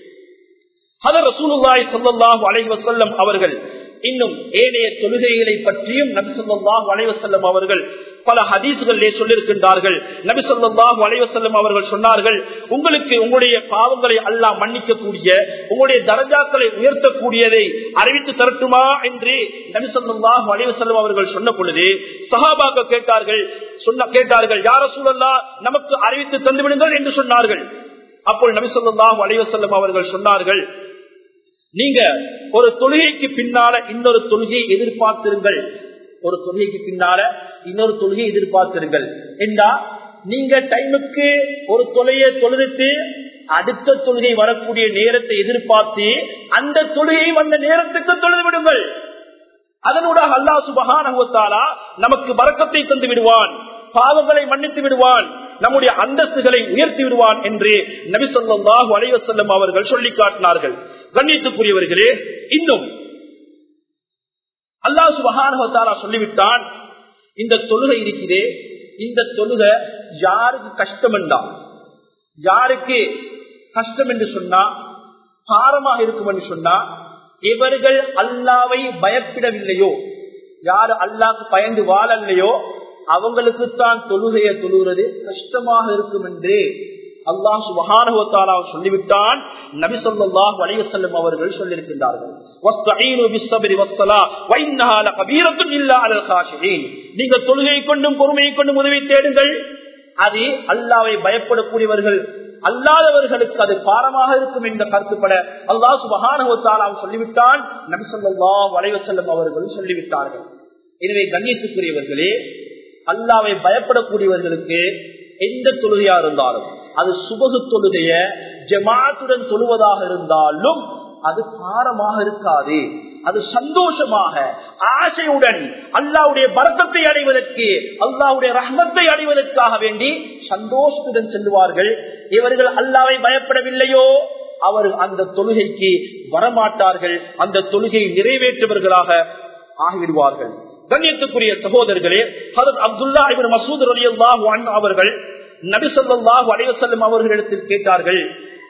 ஹதரத் ரசூலுல்லாஹி ஸல்லல்லாஹு அலைஹி வஸல்லம் அவர்கள் இன்னும் ஏனைய தொழுகைகளை பற்றியும் நபி ஸல்லல்லாஹு அலைஹி வஸல்லம் அவர்கள் பல ஹதீஸ்களிலே சொல்லியிருக்கின்றார்கள். நபி ஸல்லல்லாஹு அலைஹி வஸல்லம் அவர்கள் சொன்னார்கள், உங்களுக்கு உங்களுடைய பாவங்களை அல்லாஹ் மன்னிக்கக்கூடிய, உங்களுடைய தரஜாக்களை உயர்த்தக்கூடியதை அறிவித்து தரட்டுமா என்று நபி ஸல்லல்லாஹு அலைஹி வஸல்லம் அவர்கள் சொன்ன பொழுது சஹாபாக்கள் கேட்டார்கள், யா ரசூலல்லாஹ், நமக்கு அறிவித்து தந்துவிடுங்கள் என்று சொன்னார்கள். அப்போது நபி ஸல்லல்லாஹு அலைஹி வஸல்லம் அவர்கள் சொன்னார்கள், நீங்க ஒரு தொழுகைக்கு பின்னால இன்னொரு தொழுகையை எதிர்பார்த்திருங்கள், ஒரு தொழுகைக்கு பின்னால இன்னொரு தொழுகையை எதிர்பார்த்திருங்கள் என்றா, நீங்க டைமுக்கு ஒரு தொழுகையை தொழுதுட்டு அடுத்த தொழுகை வரக்கூடிய நேரத்தை எதிர்பார்த்து அந்த தொழுகையை அந்த நேரத்துக்கு தொழுது விடுங்கள். அதனூடாக அல்லாஹ் சுப்ஹானஹு வ தஆலா நமக்கு பரக்கத்தை தந்து விடுவான், பாவங்களை மன்னித்து விடுவான், நம்முடைய அந்தஸ்துகளை உயர்த்தி விடுவான் என்று நபி ஸல்லல்லாஹு அலைஹி வஸல்லம் அவர்கள் சொல்லி காட்டினார்கள். கண்ணியத்துக்குரியவர்களே, இன்னும் அல்லாஹ் சுப்ஹானஹு வ தஆலா சொல்லிவிட்டான், இந்த தொழுகை இருக்கிறே, இந்த தொழுகை யாருக்கு கஷ்டம் என்றா, யாருக்கு கஷ்டம் என்று சொன்னா, பாரமாக இருக்கும் என்று சொன்னா, இவர்கள் அல்லாஹ்வை பயப்படவில்லையோ, யாரு அல்லாஹ்க்கு பயந்து வாழலையோ அவங்களுக்குத்தான் தொழுகையை தொழுகிறது கஷ்டமாக இருக்கும் என்று அல்லாஹ் சுப்ஹானஹு வ தஆலா சொல்லிவிட்டான். நபி ஸல்லல்லாஹு அலைஹி வஸல்லம் அவர்கள் சொல்லியிருக்கின்றார்கள், வஸ்தஈனு பிஸ்ஸப்ரி வஸ்ஸலா வ இன்னஹா லகபீரத்துன் இல்லா அலல் காஷிஈன். நீங்க தொழுகை கொண்டும் பொறுமையை கொண்டும் உதவி தேடுங்கள், அது அல்லாஹ்வை பயப்படக்கூடியவர்கள் அல்லாதவர்களுக்கு அது பாரமாக இருக்கும் என்ற கருத்துப்பட அல்லாஹ் சுப்ஹானஹு வ தஆலா சொல்லிவிட்டான். நபி ஸல்லல்லாஹு அலைஹி வஸல்லம் அவர்கள் சொல்லிவிட்டார்கள். எனவே கண்ணியத்துக்குரியவர்களே, அல்லாஹ்வை பயப்படக்கூடியவர்களுக்கு எந்த தொழுகையா இருந்தாலும், அது சுபஹ் தொழுகைய ஜமாஅத்துடன் தொழுவதாக இருந்தாலும் அது பாரமாக இருக்காது. அது சந்தோஷமாக ஆசையுடன் அல்லாஹ்வுடைய பரக்கத்தை அடைவதற்கு, அல்லாஹ்வுடைய ரஹ்மத்தை அடைவதற்காக வேண்டி சந்தோஷத்துடன் செல்வார்கள். இவர்கள் அல்லாஹ்வை பயப்படவில்லையோ அவர் அந்த தொழுகைக்கு வரமாட்டார்கள், அந்த தொழுகை நிறைவேற்றுவர்களாக ஆகிவிடுவார்கள். கண்ணியத்துக்குரிய சகோதரர்களே, ஹஜ்ரத் அப்துல்லாஹ் இப்னு மஸ்ஊத் ரலியல்லாஹு அன்ஹு அவர்கள் நபி ஸல்லல்லாஹு அலைஹி வஸல்லம் அவர்களிடத்தில் கேட்டார்கள்,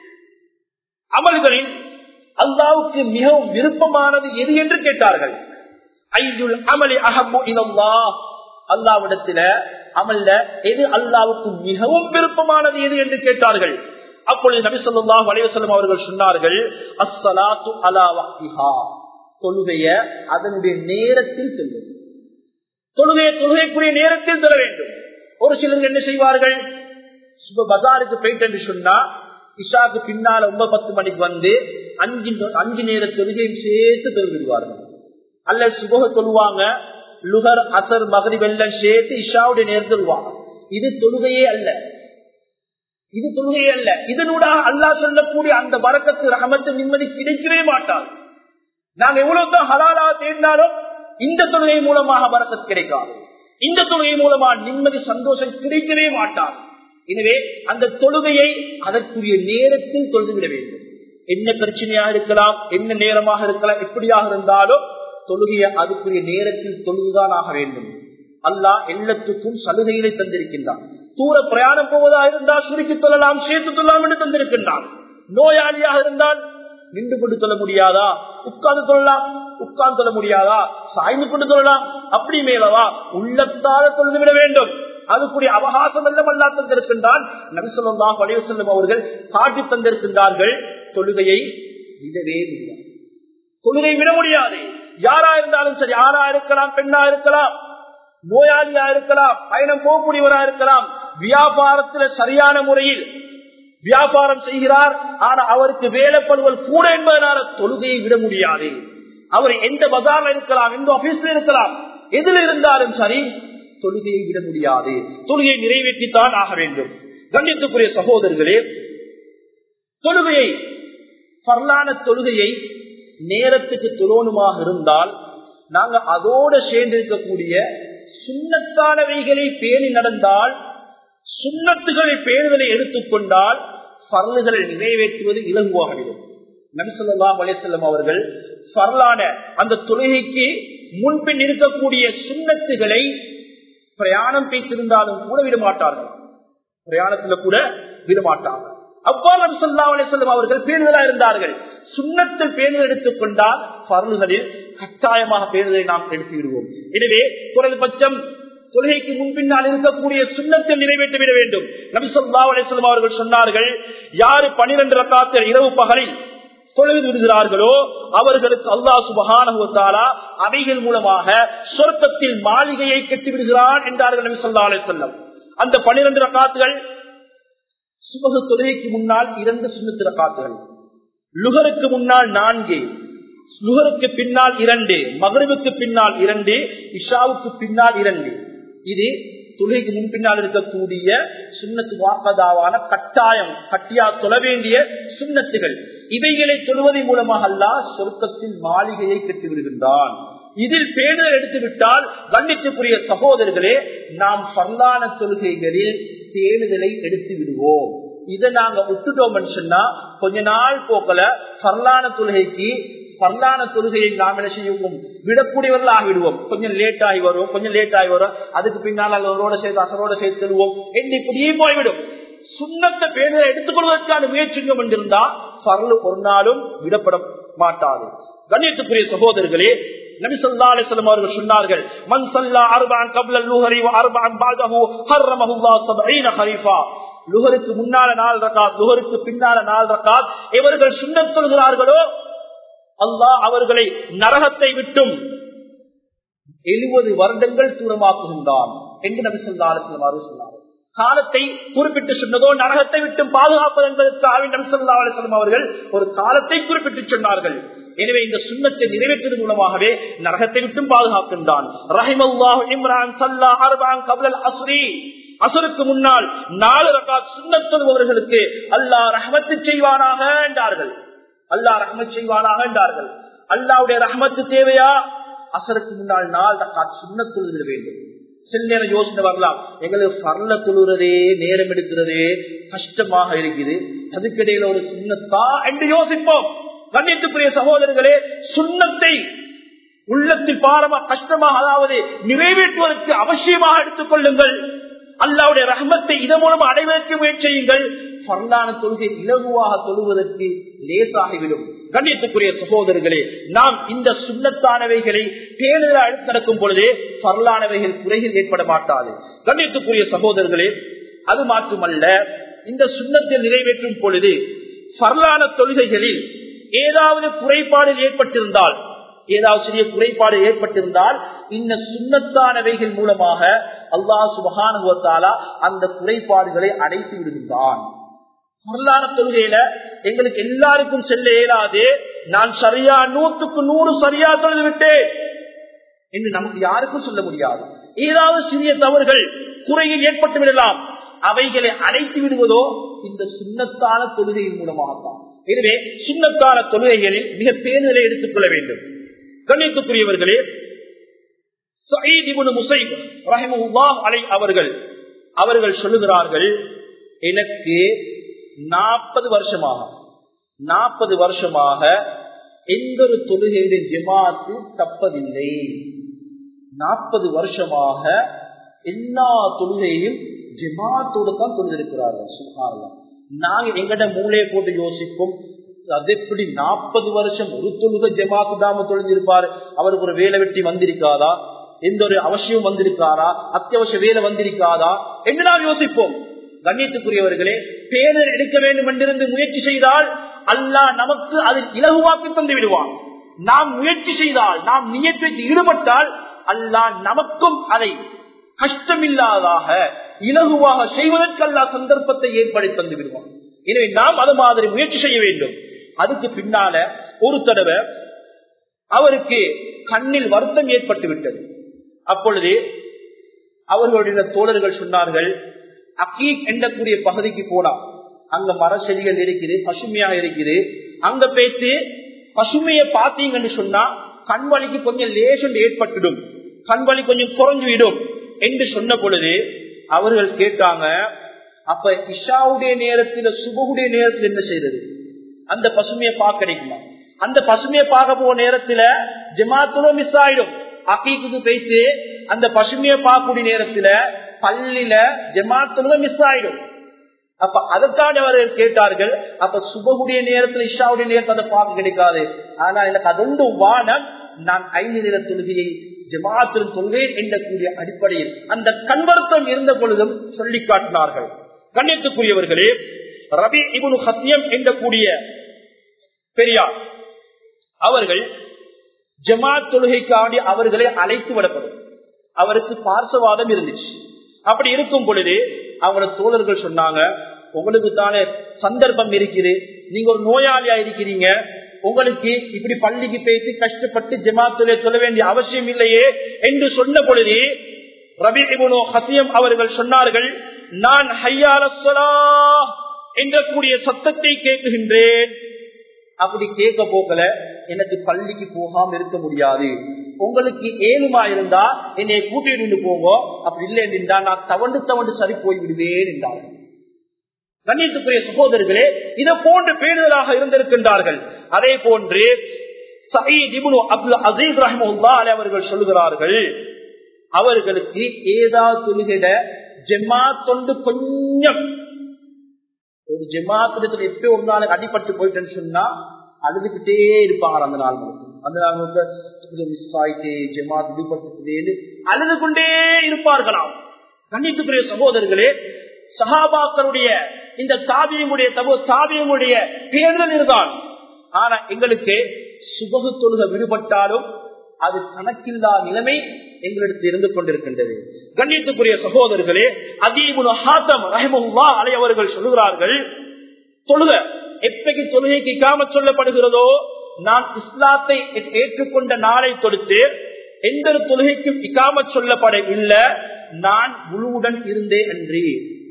அமல்களில் அல்லாஹ்வுக்கு மிகவும் விருப்பமானது எது என்று கேட்டார்கள். ஐயுல் அமலி அஹப்பு இலல்லாஹ், அல்லாஹ்விடத்தில் அமல்ல எது அல்லாஹ்வுக்கு மிகவும் விருப்பமானது எது என்று கேட்டார்கள். அப்பொழுது நபி ஸல்லல்லாஹு அலைஹி வஸல்லம் அவர்கள் சொன்னார்கள், அஸ்ஸலாத்து அலா வக்திஹா, தொழுகைய அதனுடைய நேரத்தில் தொழுவது, தொழுகைக்குரிய நேரத்தில் தொழ வேண்டும். ஒரு சிலர் என்ன செய்வார்கள், பஜாருக்கு போயிட்டு என்று சொன்னா இஷாக்கு பின்னால 9-10 மணிக்கு வந்து 5 நேர தொழுகையும் சேர்த்து தொழுவிடுவார்கள். அல்ல சுபஹ தொழுவாங்க, லுஹர் அசர் மக்ரிப் எல்லாம் சேர்த்து இஷாவுடைய நேரம் தொழுவாங்க. இது தொழுகையே அல்ல, இது தொழுகையே அல்ல. இதனூடாக அல்லாஹ் சொல்லக்கூடிய அந்த பரக்கத்து ரஹமத்து நிம்மதி கிடைக்கவே மாட்டார். நாங்க எவ்வளவுதான் ஹலாலாக தேடினாலும் இந்த தொழுகை மூலமாக பரக்கத்து கிடைக்காது, இந்த தொழுகை மூலமாக நிம்மதி சந்தோஷம் கிடைக்கவே மாட்டார். எனவே அந்த தொழுகையை அதற்குரிய நேரத்தில் தொழுதுவிட வேண்டும். என்ன பிரச்சனையாக இருக்கலாம், என்ன நேரமாக இருக்கலாம், எப்படியாக இருந்தாலும் தொழுகையை அதுக்குரிய நேரத்தில் தொழுதுதான் ஆக வேண்டும். அல்லாஹ் எல்லாத்துக்கும் சலுகைகளை தந்திருக்கின்றான். தூர பிரயாணம் போவதாக இருந்தால் சுருக்கி தொழலாம், சேர்த்து தொழலாம் என்று தந்திருக்கின்றான். நோயாளியாக இருந்தால் நின்று கொண்டு சொல்ல முடியாதா, உட்கார்ந்து சொல்லலாம், உட்கார்ந்து சொல்ல முடியாதா, சாய்ந்து கொண்டு சொல்லலாம், அப்படி மேலவா உள்ளத்தால தொழுது விட வேண்டும். அதுக்குரிய அவகாசம் எல்லாம் அல்லாஹ் தந்திருக்கின்றான். நபி ஸல்லல்லாஹு அலைஹி வஸல்லம் அவர்கள் காட்டி தந்திருக்கின்றார்கள். தொழுகையை விடவே முடியாது, தொழுகை விட முடியாது. யாரா இருந்தாலும் சரி, ஆணா இருக்கலாம், பெண்ணா இருக்கலாம், நோயாளியா இருக்கலாம், பயணம் போகக்கூடியவரா இருக்கலாம், வியாபாரத்தில் சரியான முறையில் வியாபாரம் செய்கிறார், ஆனா அவருக்கு வேலைப்படுவல் கூட என்பதனால தொழுகையை விட முடியாது. அவர் எந்த பஜார்ல இருக்கலாம், எந்த ஆபீஸ்ல இருக்கலாம், எதில் இருந்தாலும் சரி தொழுகையை விட முடியாது. தொழுகையை நிறைவேற்றித்தான் ஆக வேண்டும். கண்ணியத்துக்குரிய சகோதரர்களே, தொழுகையை ஃபர்லான தொழுகையை நேரத்துக்கு தொழணுமாக இருந்தால் நாங்க அதோடு சேர்ந்திருக்கக்கூடிய சுன்னத்தானவைகளை பேணி நடந்தால், சுன்னத்துகளை பேணுதலை எடுத்துக்கொண்டால் ஃபர்லுகளை நிறைவேற்றுவது இலகுவாகிவிடும். நபி ஸல்லல்லாஹு அலைஹி வஸல்லம் அவர்கள் ஃபர்லான அந்த தொழுகைக்கு முன்பின் இருக்கக்கூடிய சுன்னத்துகளை பிரயாணம் பேசியிருந்தாலும் கூட விடமாட்டார்கள், பிரயாணத்துல கூட விடமாட்டார்கள். அவ்வாறு நபி ஸல்லல்லாஹு அலைஹி வஸல்லம் அவர்கள் பேணுதலா இருந்தார்கள். சுன்னத்தில் பேணுதல் எடுத்துக்கொண்டால் ஃபர்லுகளில் கட்டாயமாக பேணுதலை நாம் எடுத்து விடுவோம். எனவே குறைந்தபட்சம் தொழுகைக்கு முன்பின்னால் இருக்கக்கூடிய சுன்னத்தை நிறைவேற்றிவிட வேண்டும். நபி ஸல்லல்லாஹு அலைஹி வஸல்லம் அவர்கள் சொன்னார்கள், யாரு 12 ரக்காத் இரவு பகலில் தொழுது விடுகிறார்களோ அவர்களுக்கு அல்லாஹ் சுப்ஹானஹு வ தஆலா அவைகள் மூலமாக சொர்க்கத்தில் மாளிகையை கட்டி விடுகிறான் என்றார்கள் நபி ஸல்லல்லாஹு அலைஹி வஸல்லம். அந்த 12 ரக்காத்துகள் சுபஹ் தொழுகைக்கு முன்னால் 2 சுன்னத் ரக்காத்துகள், லுஹருக்கு முன்னால் 4, லுஹருக்கு பின்னால் 2, மக்ரிபுக்கு பின்னால் 2, இஷாவுக்கு பின்னால் 2. இது தொழுகைக்கு முன்பின்னால் இருக்கக்கூடிய சுன்னத்து வாக்கதாவான கட்டாயம் கட்டியா தொழ வேண்டிய சுன்னத்துகள். இவைகளை தொழுவதன் மூலமாக அல்லாஹ் சொர்க்கத்தில் மாளிகையை கட்டி விடுகின்றான். இதில் பேணுதல் எடுத்துவிட்டால் கண்ணியத்துக்குரிய சகோதரர்களே, நாம் ஃபர்லான தொழுகைகளில் பேணுதலை எடுத்து விடுவோம். இதை நாங்க விட்டுட்டோம் சொன்னா கொஞ்ச நாள் போக்கல ஃபர்லான தொழுகையை நாம் என்ன செய்வோம், விடக்கூடியவர்கள் ஆகிவிடுவோம். கொஞ்சம் லேட் ஆகி வரும், அதுக்கு பின்னால் அவரோட சேர்த்து அசரோட சேர்த்து தருவோம், இப்படியே போய்விடும். சுன்னத்தை பேணுதலை எடுத்துக்கொள்வதற்கான முயற்சிக்கும் என்றிருந்தா ஃபர்லு ஒரு நாளும் விடப்பட மாட்டாது. கண்ணியத்துக்குரிய சகோதரர்களே, நபி ஸல்லல்லாஹு அலைஹி வஸல்லம் அவர்கள் சொன்னார்கள், மன் ஸல்லா அர்பஅன் கப்ல லுஹரி வ அர்பஅன் பஅதஹு ஹர்ரமஹு அல்லாஹ் 70 கரீஃபா. லுஹருக்கு முன்னால 4 ரக்காத், லுஹருக்கு பின்னால 4 ரக்காத் இவர்கள் சுன்னத் தொழுகிறார்களோ அல்லாஹ் அவர்களை நரகத்தை விட்டும் 70 வருடங்கள் தூரமாக்குகின்றான் என்று நபி ஸல்லல்லாஹு அலைஹி வஸல்லம் அவர்கள் சொன்னார்கள். காலத்தை குறிப்பிட்டு சொன்னதோ நரகத்தை விட்டு பாதுகாப்பது என்பதற்காக நபி ஸல்லல்லாஹு அலைஹி வஸல்லம் அவர்கள் ஒரு காலத்தை குறிப்பிட்டு சொன்னார்கள். எனவே இந்த சுன்னத்தை நிறைவேற்றுவதன் மூலமாகவே நரகத்தை விட்டும் பாதுகாக்கின்றான். ரஹிமல்லாஹு இம்ரான் ஸல்லா அர்பஅன் கப்ல அஸ்ரி. அஸ்ருக்கு முன்னால் 4 ரக்காத் சுன்னத் தொழுபவர்களுக்கு அல்லாஹ் ரஹ்மத் செய்வானாக என்றார்கள். அல்லாஹ் ரஹ்மத் செய்வானாக என்றார்கள். அல்லாஹ்வுடைய ரஹ்மத் தேவையா? அஸ்ருக்கு முன்னால் 4 ரக்காத் சுன்னத் தொழுது வேண்டும். சில நேரம் யோசனை வரலாம், எங்களுக்கு ஃபர்ல தொழுறதே நேரம் எடுக்கிறதே கஷ்டமாக இருக்குது, அதுக்கிடையில ஒரு சுன்னத்தா என்று யோசிப்போம். கண்ணியத்துக்குரிய சகோதரர்களே, சுன்னத்தை உள்ளத்தில் பாரமா கஷ்டமாக, அதாவது நிறைவேற்றுவதற்கு அவசியமாக எடுத்துக் கொள்ளுங்கள். அல்லாஹ்வுடைய ரஹ்மத்தை இதன் மூலம் அடைவதற்கு முயற்சி செய்யுங்கள். ஃபர்லான தொழுகை இலகுவாக தொழுவதற்கு லேசாகிவிடும். கண்ணியத்துக்குரிய சகோதரர்களே, நாம் இந்த சுன்னத்தானவைகளை பேணுதலா எடுத்து நடக்கும் பொழுதே ஃபர்லானவைகள் குறைகள் ஏற்பட மாட்டாது. கண்ணியத்துக்குரிய சகோதரர்களே, அது மாற்றுமல்ல, இந்த சுன்னத்தை நிறைவேற்றும் பொழுது ஃபர்லான தொழுகைகளில் ஏதாவது குறைபாடு ஏற்பட்டிருந்தால், ஏதாவது சிறிய குறைபாடு ஏற்பட்டிருந்தால் இந்த சுன்னத்தானவைகள் மூலமாக அல்லாஹ் சுப்ஹானஹு வ தஆலா அந்த குறைபாடுகளை அடைத்து விடுகின்றான். வரலாறு தொழுகையில எங்களுக்கு எல்லாருக்கும் செல்ல இயலாது, நான் சரியா 100க்கு 100 சரியா தொழுது விட்டேன் என்று நமக்கு யாருக்கும் சொல்ல முடியாது. ஏதாவது சிறிய தவறுகள் குறையில் ஏற்பட்டு விடலாம். அவைகளை அழைத்து விடுவதோ இந்த சுன்னத்தான தொழுகையின் மூலமாகத்தான். எனவே சுன்னத்தான தொழுகைகளில் மிக பேணுதலை எடுத்துக் கொள்ள வேண்டும். கண்ணியத்துக்குரியவர்களே, சயீத் இப்னு முஸைப் ரஹிமஹுல்லாஹ் அலைஹி அவர்கள் சொல்லுகிறார்கள், எனக்கு 40 வருஷமாக எந்த ஒரு தொழுகையுடைய ஜமாத்து தப்பதில்லை. 40 வருஷமாக எல்லா தொழுகையும் ஜமாத்தோடு தான் தொழுதிருக்கிறார்கள். சுப்ஹானல்லாஹ். நாங்க எங்கட மூளையை போட்டு யோசிப்போம், அது எப்படி 40 வருஷம் ஒரு தொழுகை ஜமாத்து தாம தொழுந்திருப்பாரு, அவருக்கு ஒரு வேலை வெட்டி வந்திருக்காதா, எந்த ஒரு அவசியம் வந்திருக்காரா, அத்தியாவசிய வேலை வந்திருக்காதா என்று நாம் யோசிப்போம். கண்ணியத்துக்குரியவர்களே, பேரர் எடுக்க வேண்டும் என்றிருந்து முயற்சி செய்தால் அல்லாஹ் நமக்கு அதில் இலகுவாக்கி தந்து விடுவான். நாம் முயற்சி செய்தால், நாம் நியத்தில் ஈடுபட்டால் அல்லாஹ் நமக்கும் அதை கஷ்டமில்லாதாக இலகுவாக செய்வதற்கு அல்லாஹ் சந்தர்ப்பத்தை ஏற்படுத்தி தந்து விடுவான். எனவே நாம் அது மாதிரி முயற்சி செய்ய வேண்டும். அதுக்கு பின்னால ஒரு தடவை அவருக்கு கண்ணில் வருத்தம் ஏற்பட்டு விட்டது. அப்பொழுது அவர்களுடைய தோழர்கள் சொன்னார்கள், அகீக் எண்ணக்கூடிய பகுதிக்கு போனா அங்க மர செடிகள் இருக்குது, பசுமையாக இருக்குது, அங்க போய்த்து பசுமையை பார்த்தீங்கன்னு சொன்னா கண்வலிக்கு கொஞ்சம் லேசம் ஏற்பட்டுடும், கண்வலி கொஞ்சம் குறைஞ்சுவிடும் என்று சொன்ன பொழுது அவர்கள் கேட்டாங்க, அப்ப இஷாவுடைய நேரத்தில் சுபகுடைய நேரத்தில் என்ன செய்யறது? அந்த பசுமையை பார்க்க கிடைக்குமா? அந்த பசுமையை பார்க்க போற நேரத்துல ஜமாத்துல மிஸ் ஆயிடும். அகீக்கு போய்த்து அந்த பசுமையை பார்க்கக்கூடிய நேரத்துல பள்ளியில ஜமாத்துல மிஸ் ஆயிடும். அப்ப அதற்கான அவர்கள் கேட்டார்கள், அப்ப சுபகுடைய நேரத்தில் இஷாவுடைய நேரத்தில் அதை பார்க்க கிடைக்காது, ஆனா எனக்கு அதொண்டு வானம் நான் 5 நேர தொழுகையை ஜமாத்தின் தொழுகை எண்ணக்கூடிய அடிப்படையில் அந்த கன்வர்த்தம் இருந்த பொழுதும் சொல்லி காட்டினார்கள். கண்ணியத்துக்குரியவர்களே, ரபி இப்னு ஹத்யம் எண்ணக்கூடிய பெரியார் அவர்கள் ஜமாத் தொழுகைக்காண்டி அவர்களை அழைத்து விடப்படும். அவருக்கு பார்சவாதம் இருந்துச்சு. அப்படி இருக்கும் பொழுது அவங்களோட தோழர்கள் சொன்னாங்க, உங்களுக்கு தானே சந்தர்ப்பம் இருக்குது, நீங்க ஒரு நோயாளியா இருக்கிறீங்க, உங்களுக்கு இப்படி பள்ளிக்கு போய்த்து கஷ்டப்பட்டு ஜமாத்துலே சொல்ல வேண்டிய அவசியம் இல்லையே என்று சொன்ன பொழுது ரபி இப்னு ஹத்யம் அவர்கள் சொன்னார்கள், நான் ஹய்யா அலஸ் ஸலாஹ் என்ற கூடிய சத்தத்தை கேட்கின்றேன். அப்படி கேட்க போகல எனக்கு பள்ளிக்கு போகாம இருக்க முடியாது, உங்களுக்கு ஏழுமா இருந்தா என்னை கூட்டிட்டு போங்க, அப்படி இல்லை என்றா நான் தவண்டு சரி போய் விடுவேன் என்றார்கள். கண்ணியத்துக்குரிய சகோதரர்களே, இதை போன்று பேணுதலாக இருந்திருக்கின்றார்கள். அதே போன்று சயீத் இப்னு அப்துல் அஸீஸ் ரஹ்மத்துல்லாஹி அலைஹி அவர்கள் சொல்லுகிறார்கள், அவர்களுக்கு ஏதாவது தொழுகையிட ஜமாத் தொண்டு கொஞ்சம் ஒரு ஜமாத்துல எப்ப ஒரு நாளைக்கு அடிபட்டு போயிட்டேன்னு சொன்னா அழுதுகிட்டே இருப்பாங்க. அந்த நாள் மிஸ் ஆயிட்டே ஜமாத் அடிபட்டு அழுது கொண்டே இருப்பார்களாம். கண்ணியத்துக்குரிய சகோதரர்களே, சஹாபாக்களுடைய இந்த தாபியங்களுடைய பேருதல் இருந்தால், ஆனா எங்களுக்கு சுபகு தொழுகை விடுபட்டாலும் அது கணக்கில்லா நிலைமை எங்களிடத்தில் இருந்து கொண்டிருக்கின்றது. கண்ணியத்துக்குரிய சகோதரர்களே, அதீ இப்னு ஹாத்தம் ரஹிமஹுல்லாஹ் அலைஹி அவர்கள் சொல்லுகிறார்கள், தொழுகை எப்பைக்கு தொழுகைக்கு இகாமத் சொல்லப்படுகிறதோ நான் இஸ்லாத்தை ஏற்றுக்கொண்ட நாளை தொடுத்து எந்த ஒரு தொழுகைக்கும் இகாமத் சொல்லப்பட இல்லை, நான் முழுவுடன் இருந்தேன் என்று.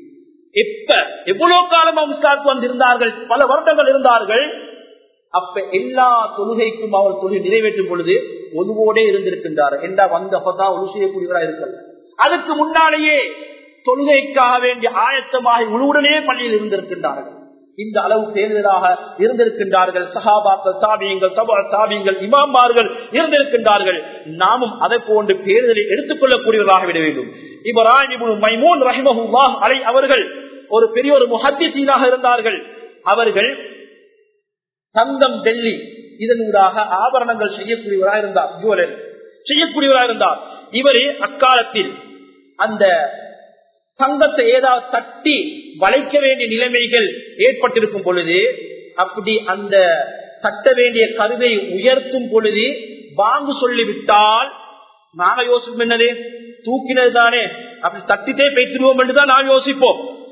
எவ்வளவு காலம் இஸ்லாத்துக்கு வந்திருந்தார்கள், பல வருடங்கள் இருந்தார்கள். அப்ப எல்லா தொழுகைக்கும் அவர் தொழுகை நிறைவேற்றும் பொழுது ஒதுவோடே இருந்திருக்கின்றார் என்றா வந்தப்பதான் ஒழு செய்யக்கூடியவராக இருக்கல. அதுக்கு முன்னாலேயே தொழுகைக்காக வேண்டிய ஆயத்தமாக உழுவுடனே பள்ளியில் இருந்திருக்கின்றார்கள். இந்த அளவு பேருதலாக இருந்திருக்கின்றார்கள். சஹாபாக்கள், தாபியங்கள், தாபியங்கள், இமாமார்கள் இருந்திருக்கின்றார்கள். நாமும் அதை போன்று பேருதலை எடுத்துக் கொள்ளக்கூடியவர்களாக விட வேண்டும். இப்ராஹிம் இப்னு மைமூன் ரஹிமஹுல்லாஹ் அலைஹி அவர்கள் ஒரு பெரிய ஒரு முஹத்திஸீனாக இருந்தார்கள். அவர்கள் தங்கம், வெள்ளி இதனூடாக ஆபரணங்கள் செய்யக்கூடியவராக இருந்தார், ஜுவலரி செய்யக்கூடியவராக இருந்தார். இவரே அக்காலத்தில் அந்த தங்கத்தை ஏதாவது தட்டி வளைக்க வேண்டிய நிலைமைகள் ஏற்பட்டிருக்கும் பொழுது, அப்படி அந்த தட்ட வேண்டிய கருவை உயர்த்தும் பொழுது வாங்கு சொல்லிவிட்டால் நாங்க யோசிப்போம், என்னது தூக்கினது தானே, அப்படி தட்டிட்டே பேசிடுவோம் என்றுதான் நாம் யோசிப்போம்.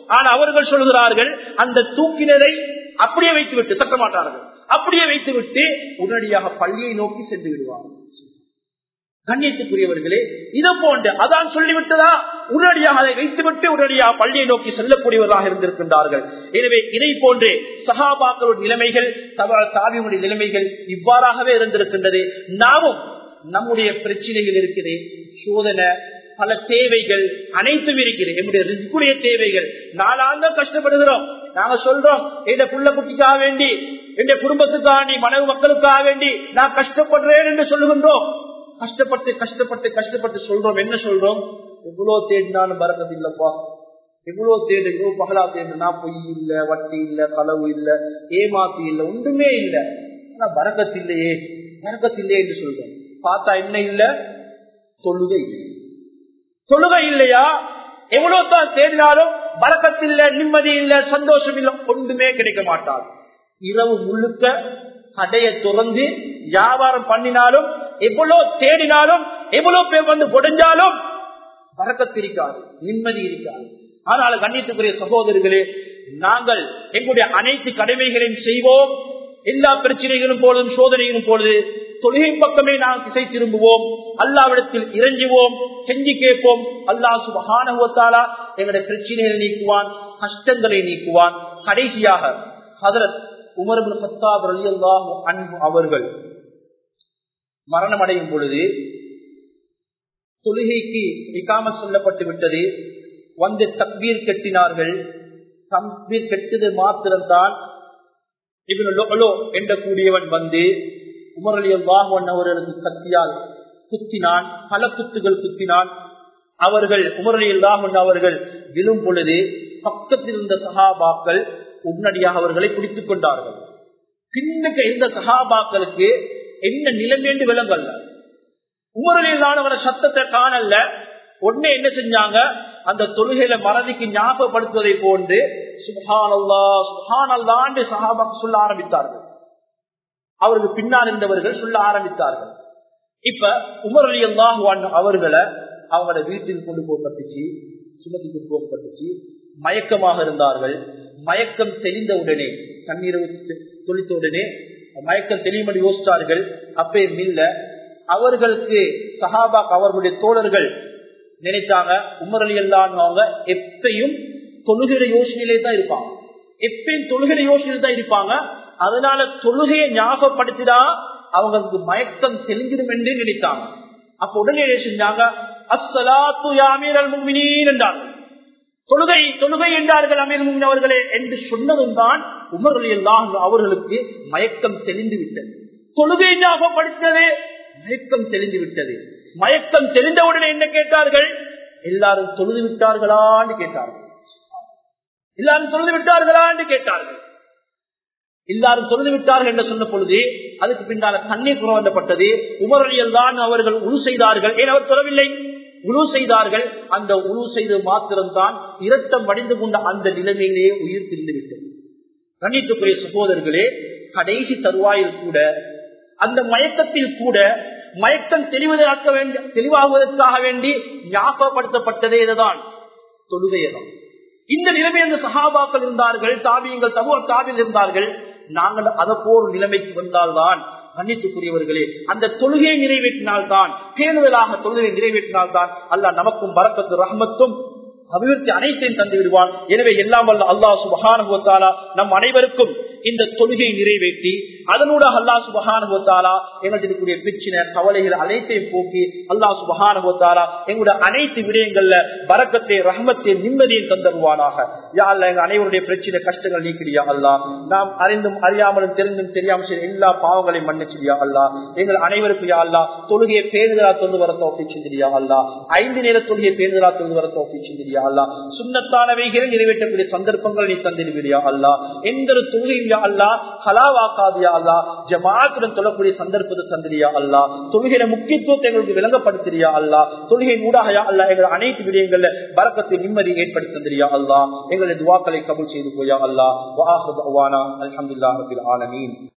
ஆனா அவர்கள் சொல்கிறார்கள் அந்த தூக்கினதை அப்படியே வைத்துவிட்டு தட்ட மாட்டார்கள், அப்படியே வைத்துவிட்டு உடனடியாக பள்ளியை நோக்கி சென்று விடுவார்கள். கண்ணியத்துக்குரியவர்களே, இதை போன்று அதான் சொல்லிவிட்டதா உடனடியாக அதை வைத்துவிட்டு உடனடியாக பள்ளியை நோக்கி செல்லக்கூடியவர்களாக இருந்திருக்கின்றார்கள். எனவே இதை போன்றே சஹாபாக்களுடைய நிலைமைகள், தாபிகளுடைய நிலைமைகள் இவ்வாறாகவே இருந்திருக்கின்றது. நாமும் நம்முடைய பிரச்சனைகள் இருக்கிறது, சோதனை, பல தேவைகள் அனைத்தும் இருக்கிறது. நம்முடைய ரிஸ்குடைய தேவைகள் நாளாக கஷ்டப்படுகிறோம். நாங்க சொல்றோம் என் புள்ள குட்டிக்காக வேண்டி, என் குடும்பத்துக்காக, மனைவி மக்களுக்காக வேண்டி நான் கஷ்டப்படுறேன் என்று சொல்லுகின்றோம். கஷ்டப்பட்டு கஷ்டப்பட்டு கஷ்டப்பட்டு சொல்றோம். என்ன சொல்றோம்? எவ்வளவு தேடினாலும் பரக்கத்து இல்லப்பா, எவ்வளவு தேடுகிறோம், பகலா தேடுனா பொய் இல்ல, வட்டி இல்ல, களவு இல்ல, ஏமாத்து இல்ல, ஒன்றுமே இல்லை. ஆனா பரக்கத்து இல்லையே, பரக்கத்து இல்லையே என்று சொல்றோம். பார்த்தா என்ன இல்ல? தொழுகை இல்லை. தொழுகை இல்லையா? எவ்வளவு தான் தேடினாலும் பரக்கத்து இல்ல, நிம்மதி இல்ல, சந்தோஷம் இல்ல, ஒன்றுமே கிடைக்க மாட்டார். இரவு முழுக்க கடையை திறந்து வியாபாரம் பண்ணினாலும், எவ்வளவு தேடினாலும், எவ்வளவு பேர் வந்து பொடைஞ்சாலும் பரக்கத்து இருக்காது, நிம்மதி இருக்காது. ஆனால் கண்ணியத்துக்குரிய சகோதரர்களே, நாங்கள் எங்களுடைய அனைத்து கடமைகளையும் செய்வோம். எல்லா பிரச்சனைகளும் பொழுதும் சோதனைகளும் பொழுது தொழுகை பக்கமே நாம் திசை திரும்புவோம், அல்லாஹ்விடத்தில் இறைஞ்சுவோம், செஞ்சு கேட்போம். அல்லாஹ் சுப்ஹானஹு வ தஆலா எங்களுடைய பிரச்சனைகளை நீக்குவான், கஷ்டங்களை நீக்குவான். கடைசியாக ஹஜ்ரத் உமர் இப்னு கத்தாப் ரலியல்லாஹு அன்ஹு அவர்கள் மரணம் அடையும் பொழுது தொழுகைக்கு இகாமத் சொல்லப்பட்டு விட்டது. வந்து தக்பீர் கட்டினார்கள். தக்பீர் கெட்டது மாத்திரம்தான் இப்னு லுஅலு என்ற கூடியவன் வந்து உமர் ரலியல்லாஹு அன்ஹு அவர்களுக்கு கத்தியால் குத்தினான். பல குத்துகள் குத்தினான். அவர்கள் உமர் ரலியல்லாஹு அன்ஹு அவர்கள் விழும் பொழுது பக்கத்தில் இருந்த சஹாபாக்கள் உடனடியாக அவர்களை பிடித்துக் கொண்டார்கள். பின்னுக்கு இருந்த சஹாபாக்களுக்கு என்ன நிலைமை என்று விளங்கல்ல. உமர் ரலியல்லாஹு அன்ஹு சத்தத்தை காணல. உடனே என்ன செஞ்சாங்க? அந்த தொழுகையில மறதிக்கு ஞாபகப்படுத்துவதை போன்று சுப்ஹானல்லாஹ் சுப்ஹானல்லாஹ் என்று சஹாபாக்கள் சொல்ல ஆரம்பித்தார்கள். அவருக்கு பின்னால் இருந்தவர்கள் சொல்ல ஆரம்பித்தார்கள். இப்ப உமர் ரலியல்லாஹு அன்ஹு அவர்களை அவங்களோட வீட்டில் கொண்டு போகப்பட்டுச்சு, சுமத்தி கொண்டு போகப்பட்டுச்சு. மயக்கமாக இருந்தார்கள். மயக்கம் தெளிந்தவுடனே, தண்ணீர் தொளித்த உடனே மயக்கம் தெளியும்படி யோசித்தார்கள். அப்பே மில்ல அவர்களுக்கு சஹாபாக் அவர்களுடைய தோழர்கள் நினைத்தாங்க, உமர் ரலியல்லாஹு அன்ஹு அவங்க எப்பயும் தொழுகிற யோசனையிலே தான் இருப்பாங்க, எப்பயும் தொழுகிற யோசனையில தான் இருப்பாங்க. அதனால தொழுகையை ஞாபகப்படுத்தினா அவங்களுக்கு மயக்கம் தெளிஞ்சிடும் என்று நினைத்தாங்க. அப்ப உடனே செஞ்சாங்க, அஸ்ஸலாத்து யா அமீரல் முஃமினீன் என்றார்கள். தொழுகை தொழுகை என்றார்கள் அமீர் முஃமினீன் அவர்களே என்று சொன்னதும் தான் உமர் ரலியல்லாஹு அன்ஹு அவர்களுக்கு மயக்கம் தெளிந்து விட்டது. தொழுகை ஞாபகப்படுத்தது, மயக்கம் தெளிந்து விட்டது. மயக்கம் தெரிந்தவுடனே என்ன கேட்டார்கள்? எல்லாரும் தொழுது விட்டார்களான்னு கேட்டார்கள். எல்லாரும் தொழுது விட்டார்களா என்று கேட்டார்கள். எல்லாரும் தொழுது விட்டார்கள் என்று சொன்ன பொழுது அதுக்கு பின்னால தண்ணீர் புறவண்டப்பட்டது. உமர் ரலியல்லாஹு அவர்கள் உரு செய்தார்கள். ஏன் அவர் தொழவில்லை? உரு செய்தார்கள். அந்த உரு செய்து மாத்திரம்தான் இரத்தம் வடிந்து கொண்ட அந்த நிலைமையிலேயே உயிர் பிரிந்து விட்டது. கண்ணியத்துக்குரிய சகோதரர்களே, கடைசி தருவாயில் கூட, அந்த மயக்கத்தில் கூட, மயக்கம் தெளிவாகுவதற்காக வேண்டி ஞாபகப்படுத்தப்பட்டதே இதுதான், தொழுகையதான். இந்த நிலைமை அந்த சஹாபாக்கள் இருந்தார்கள், தாபியங்கள் தாபியில் இருந்தார்கள். நாங்கள் அதை போர் நிலைமைக்கு வந்தால்தான் கண்ணியத்துக்குரியவர்களே, அந்த தொழுகையை நிறைவேற்றினால்தான், பேணுதலாக தொழுகையை நிறைவேற்றினால்தான் அல்லாஹ் நமக்கும் பரக்கத்து ரஹ்மத்தும் அபிவிருத்தி அனைத்தையும் தந்து விடுவான். எனவே எல்லாம் வல்ல அல்லாஹ் சுப்ஹானஹு வ தஆலா நம் அனைவருக்கும் இந்த தொழுகை நிறைவேற்றி அதனூடாக அல்லாஹ் சுப்ஹானஹு வ தஆலா எங்களுடைய பிரச்சனை கவலைகள் அனைத்தையும் போக்கி அல்லாஹ் சுப்ஹானஹு வ தஆலா எங்களுடைய அனைத்து விடயங்கள்ல பரக்கத்தை ரஹ்மத்தை நிம்மதியை தந்தருவானாக. யா அல்லாஹ் எங்க அனைவருடைய பிரச்சனை கஷ்டங்கள் நீக்கிறியா அல்லாஹ். நாம் அறிந்தும் அறியாமலும் தெரிந்தும் தெரியாமல் செய்த எல்லா பாவங்களையும் மன்னிச்சிடியா அல்லாஹ். எங்கள் அனைவருக்கும் யா அல்லாஹ் தொழுகையை பேணுதலா தொழுது வர தௌஃபீக் செஞ்சிடியா அல்லாஹ். 5 நேர தொழுகையை பேணுதலா தொழுது வர தௌஃபீக் செஞ்சிடியா அல்லாஹ். சுன்னத்தானவைகளை நிறைவேற்றக்கூடிய சந்தர்ப்பங்கள் நீ தந்திடுவியா அல்லாஹ். எந்த ஒரு தொழுகையும் யா அல்லாஹ் ஹலாவாக்காதியா அல்லாஹ். ஜமாஅத்துடன் தொழக்கூடிய சந்தர்ப்பத்தை தந்திரியா அல்லாஹ். தொழுகையில முக்கியத்துவத்தை எங்களுக்கு விளங்கப்படுத்தியா அல்லாஹ். தொழுகை ஊடாக யா அல்லாஹ் எங்கள் அனைத்து விடயங்கள்ல பரக்கத்தை நிம்மதி ஏற்படுத்தி தந்திரியா அல்லாஹ். எங்களுடைய துஆக்களை கபூல் செய்து போயா அல்லாஹ். வ ஆஹிரு தஅவானா அல்ஹம்துலில்லாஹி ரப்பில் ஆலமீன்.